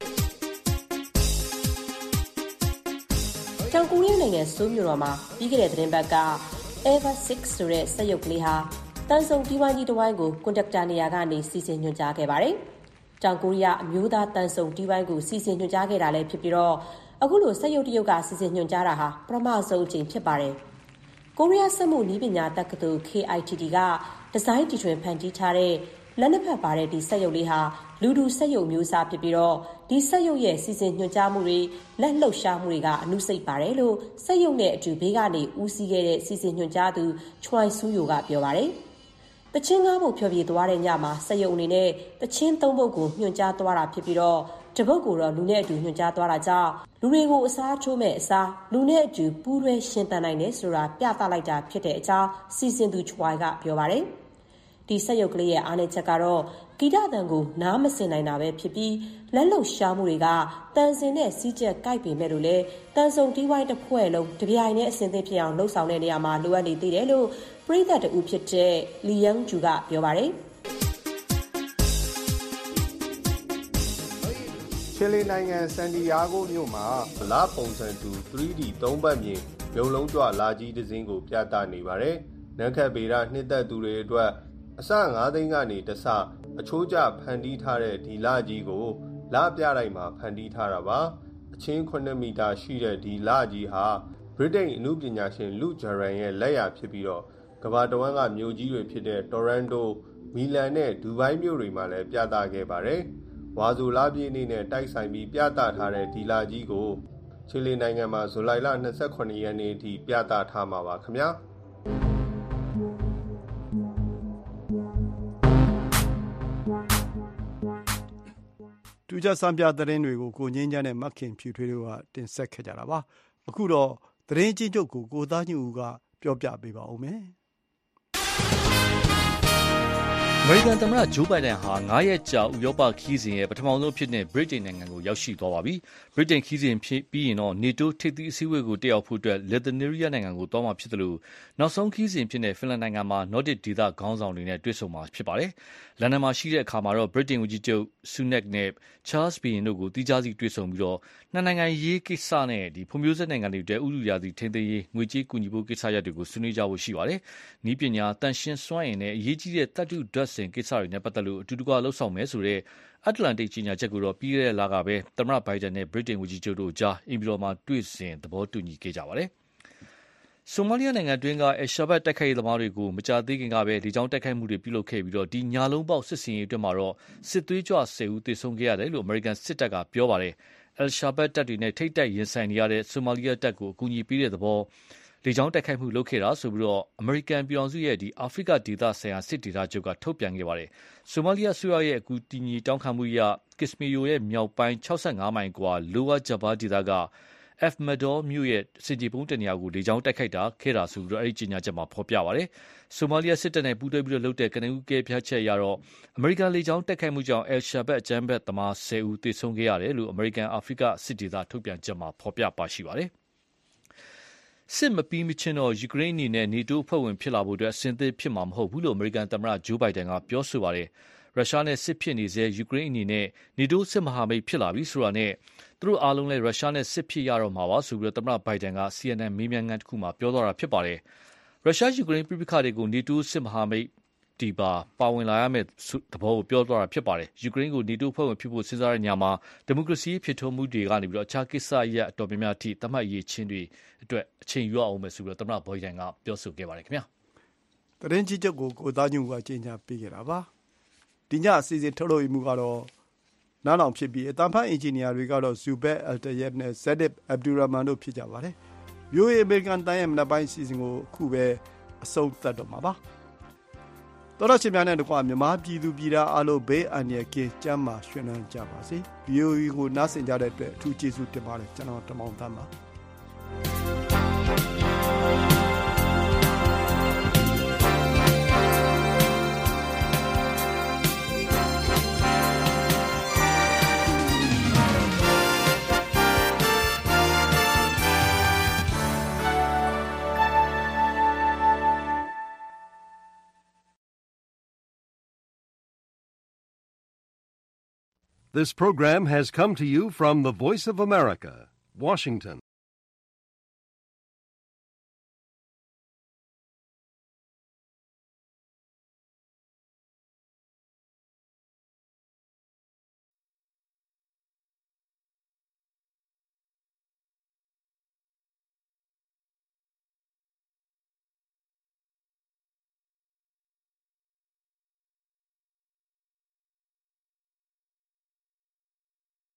တောင်ကိုရီးယားနိုင်ငံဆိုးမြို့တော်မှာပြီးခဲ့တဲ့သတင်းပတ်က Eva ၆ ဆိုတဲ့စက်ရုပ်ကလေးဟာတန်ဆုံတီးဝိုင်းကြီးတစ်ဝိုင်းကိုကွန်ဒက်တာနေရာကနေစီစဉ်ညွှန်ကြားခဲ့ပါတယ်။တောင်ကိုရီးယားအမျိုးသားတန်ဆုံတီးဝိုင်းကိုစီစဉ်ညွှန်ကြားခဲ့တာလည်းဖြစ်ပြီးတော့အခုလိုစက်ရုပ်တရုတ်ကစီစဉ်ညွှန်ကြားတာဟာပထမဆုံးအကြိမ်ဖြစ်ပါတယ်။ကိုရီးယားစက်မှုနည်းပညာတက္ကသိုလ် K I T T ကဒီဇိုင်းတီထွင်ဖန်တီးထားတဲ့လက်နက်ဖက်ပါတဲ့ဒီစက်ရုပ်လေးဟာလူတူစက်ရုပ်မျိုးစားဖြစ်ပြီးတော့ဒီစက်ရုပ်ရဲ့စီစဉ်ညွှန်ကြားမှုတွေလက်လှုပ်ရှားမှုတွေကအနုစိတ်ပါတယ်လို့စက်ရုပ်နဲ့အတူဘေးကနေဦးစီးခဲ့တဲ့စီစဉ်ညွှန်ကြားသူချွိုင်ဆူယိုကပြောပါတယ်။တချင်းကားဖို့ဖြောပြသွားတဲ့ညမှာစက်ရုပ်အနေနဲ့တချင်းသုံးပုဒ်ကိုညွှန်ကြားသွားတာဖြစ်ပြီးတော့တပုတ်ကိုတော့လူနဲ့အတူညွှန်ကြားသွားတာကြောင့်လူတွေကိုအစားချိုးမဲ့အစားလူနဲ့အတူပူးတွဲရှင်သန်နိုင်တယ်ဆိုတာပြသလိုက်တာဖြစ်တဲ့အကြောင်းစီစဉ်သူချွိုင်ကပြောပါတယ်။ဒီစက်ရုပ်ကလေးရဲ့အားနည်းချက်ကတော့ဂီတတန်ကိုနားမစင်နိုင်တာပဲဖြစ်ပြီးလက်လုံရှားမှုတွေကတန်စင်နဲ့စီးကျက်ကိုက်ပေမဲ့လို့လေတန်ဆုံတီးဝိုင်းတစ်ဖွဲ့လုံးတပြိုင်နဲ့အစင်သင့်ဖြစ်အောင်လှုပ်ဆောင်တဲ့နေရာမှာလိုအပ်နေသေးတယ်လို့ပရိသတ်တူဖြစ်တဲ့လီယန်ဂျူကပြောပါတယ်ချီလီနိုင်ငံဆန်တီယာဂိုမြို့မှာလာပုံစံတူ three D သုံးဘက်မြင်ရုပ်လုံးကြွလာကြီးတစ်စင်းကိုပြသနေပါတယ်။နန်းခတ်ပေရနှစ်သက်သူတွေအတွက်အစငါးသိန်းကနေတဆအချိုးကျဖန်တီးထားတဲ့ဒီလကြီးကိုလပြတိုင်းမှာဖန်တီးထားတာပါအချင်းခုနှစ်မီတာရှိတဲ့ဒီလကြီးဟာဗြိတိန်အမှုပညာရှင်လူဂျရန်ရဲ့လက်ရာဖြစ်ပြီးတော့ကမ္ဘာတဝန်းကမြို့ကြီးတွေဖြစ်တဲ့တိုရန်တိုမီလန်နဲ့ဒူဘိုင်းမြို့တွေမှာလည်းပြသခဲ့ပါတယ်ဝါဇူလာပြည်နေ့နဲ့တိုက်ဆိုင်ပြီးပြသထားတဲ့ဒီလကြီးကိုချီလီနိုင်ငံမှာဇူလိုင်လ၂၈ရက်နေ့အထိပြသထားမှာပါခင်ဗျာတူကြစံပြသတင်းတွေကိုကိုငင်းချမ်းနဲ့မခင်ဖြူထွေးတို့ကတင်ဆက်ခဲ့ကြတာပါအခုတော့သတင်းချင်းချုပ်ကိုကိုသားညူကပြောပြပေးပါဦးမယ်အမေရိကန်သမ္မတဂျိုးဘိုင်ဒန်ဟာငါးရက်ကြာဥရောပခီးစဉ်ရဲ့ပထမဆုံးဖြစ်တဲ့ဗြိတိန်နိုင်ငံကိုရောက်ရှိသွားပါပြီ။ဗြိတိန်ခီးစဉ်ဖြစ်ပြီးရင်တော့ NATO ထိပ်သီးအစည်းအဝေးကိုတက်ရောက်ဖို့အတွက်လစ်သူယေးနီးယားနိုင်ငံကိုသွားမှာဖြစ်တယ်လို့နောက်ဆုံးခီးစဉ်ဖြစ်တဲ့ဖင်လန်နိုင်ငံမှာ Nordic ဒေသခေါင်းဆောင်တွေနဲ့တွေ့ဆုံမှာဖြစ်ပါတယ်။လန်ဒန်မှာရှိတဲ့အခါမှာတော့ဗြိတိန်ဝန်ကြီးချုပ်ဆူနက်နဲ့ချားလ်စ်ဘီယင်တို့ကိုတီးခြားစီတွေ့ဆုံပြီးတော့နှစ်နိုင်ငံရေးကိစ္စနဲ့ဒီဖွံ့ဖြိုးဆဲနိုင်ငံတွေအတွက်ဥတုရာသီထိန်းသိမ်းရေးငွေကြေးကူညီဖို့ကိစ္စရပ်တွေကိုဆွေးနွေးကြဖို့ရှိပါတယ်။နည်းပညာတန်ရှင်းစွမ်းအင်နဲ့အရေးကြီးတဲ့သတ္တုဓာတ်စင်ကိစ္စတွေနဲ့ပတ်သက်လို့အတူတကွလှုပ်ဆောင်မယ်ဆိုတဲ့အတ္တလန်တိတ်ကြီးညာချက်ကိုတော့ပြီးခဲ့တဲ့လကပဲသမ္မတဘိုင်ဒန်နဲ့ဗြိတိန်ဝန်ကြီးချုပ်တို့ကြားအင်ပြည်တော်မှာတွေ့ဆုံသဘောတူညီခဲ့ကြပါတယ်။ဆိုမာလီယာနိုင်ငံတွင်းကအဲရှာဘတ်တိုက်ခိုက်ရေးသမားတွေကိုမကြာသေးခင်ကပဲလေကြောင်းတိုက်ခိုက်မှုတွေပြုလုပ်ခဲ့ပြီးတော့ဒီညာလုံးပေါက်စစ်စင်ရေးအတွက်မှာတော့စစ်သွေးကြွဆယ်ဦးသေဆုံးခဲ့ရတယ်လို့အမေရိကန်စစ်တပ်ကပြောပါတယ်။အဲရှာဘတ်တပ်တွေနဲ့ထိတ်တိုက်ရင်ဆိုင်နေရတဲ့ဆိုမာလီယာတပ်ကိုအကူအညီပေးတဲ့သဘောလေကြောင်းတိုက်ခိုက်မှုလုပ်ခဲ့တာဆိုပြီးတော့အမေရိကန်ပြည်ထောင်စုရဲ့ဒီအာဖရိကဒေသဆိုင်ရာစစ်ဒေသချုပ်ကထုတ်ပြန်ခဲ့ပါတယ်။ဆိုမာလီယာဆိုရရဲ့အကူအညီတောင်းခံမှုအရကစ္စမီယိုရဲ့မြောက်ပိုင်း၆၅မိုင်ကွာလိုဝါဂျဘာဒေသက F Mador မြို့ရဲ့စင်ကြီးပုံးတနေရာကိုလေကြောင်းတိုက်ခိုက်တာခဲ့တာဆိုပြီးတော့အဲ့ဒီကြေညာချက်မှာဖော်ပြပါတယ်။ဆိုမာလီယာစစ်တပ်နဲ့ပူးတွဲပြီးတော့လုပ်တဲ့ကနဦးကဲပြားချက်ရတော့အမေရိကန်လေကြောင်းတိုက်ခိုက်မှုကြောင့်အယ်ရှာဘတ်အကြမ်းဖက်သမားဆယ်ဦးသေဆုံးခဲ့ရတယ်လို့အမေရိကန်အာဖရိကစစ်ဒေသထုတ်ပြန်ချက်မှာဖော်ပြပါရှိပါတယ်။စစ်မပြီးမချင်းတော့ယူကရိန်းအနေနဲ့နေတိုးအဖွဲ့ဝင်ဖြစ်လာဖို့အတွက်အဆင်သင့်ဖြစ်မှာမဟုတ်ဘူးလို့အမေရိကန်သမ္မတဂျိုးဘိုင်ဒန်ကပြောဆိုပါတယ်။ရုရှားနဲ့စစ်ဖြစ်နေစေယူကရိန်းအနေနဲ့နေတိုးစစ်မဟာမိတ်ဖြစ်လာပြီဆိုတာနဲ့သူတို့အားလုံးလည်းရုရှားနဲ့စစ်ဖြစ်ရတော့မှာပါဆိုပြီးတော့သမ္မတဘိုင်ဒန်က C N N မေးမြန်းခန်းတစ်ခုမှာပြောသွားတာဖြစ်ပါတယ်။ရုရှားယူကရိန်းပြည်ပခါတွေကိုနေတိုးစစ်မဟာမိတ်ဒီပါပါဝင်လာရမယ့်သဘောကိုပြောသွားတာဖြစ်ပါတယ်။ယူကရိန်းကိုနေတိုးဖွဲ့ဝင်ဖြစ်ဖို့စဉ်းစားတဲ့ညမှာဒီမိုကရေစီဖြစ်ထွန်းမှုတွေကနေပြီးတော့အခြားကိစ္စရပ်အတော်များများအထိသတ်မှတ်ရေးချင်းတွေအတွက်အချိန်ယူအောင်မယ်ဆိုပြီးတော့သမ္မတဘိုင်ဒန်ကပြောဆိုခဲ့ပါတယ်ခင်ဗျာ။သတင်းကြီးချုပ်ကိုကိုသားညူကကြေညာပေးခဲ့တာပါ။ဒီညအစီအစဉ်ထုတ်လုပ်မှုကတော့နားလောင်ဖြစ်ပြီးအတန်ဖတ်အင်ဂျင်နီယာတွေကတော့ဇူဘက်အယ်တယက်နဲ့ဇက်ဒစ်အဗ်ဒူရာမန်တို့ဖြစ်ကြပါတယ်။ ဗီအိုအေ အမေရိကန်တိုင်းရဲ့မနက်ပိုင်းအစီအစဉ်ကိုအခုပဲအဆုံးသတ်တော့မှာပါ။သောရရှင်များနဲ့တကွာမြန်မာပြည်သူပြည်သားအားလုံးဘေးအန္တရာယ်ကင်းကျန်းမာရွှင်လန်းကြပါစေ။ ဗီအိုအေကိုနားဆင်ကြတဲ့အတွက်အထူးကျေးဇူးတင်ပါတယ်ကျွန်တော်တမောင်သန်းပါ။ This program has come to you from the Voice of America, Washington.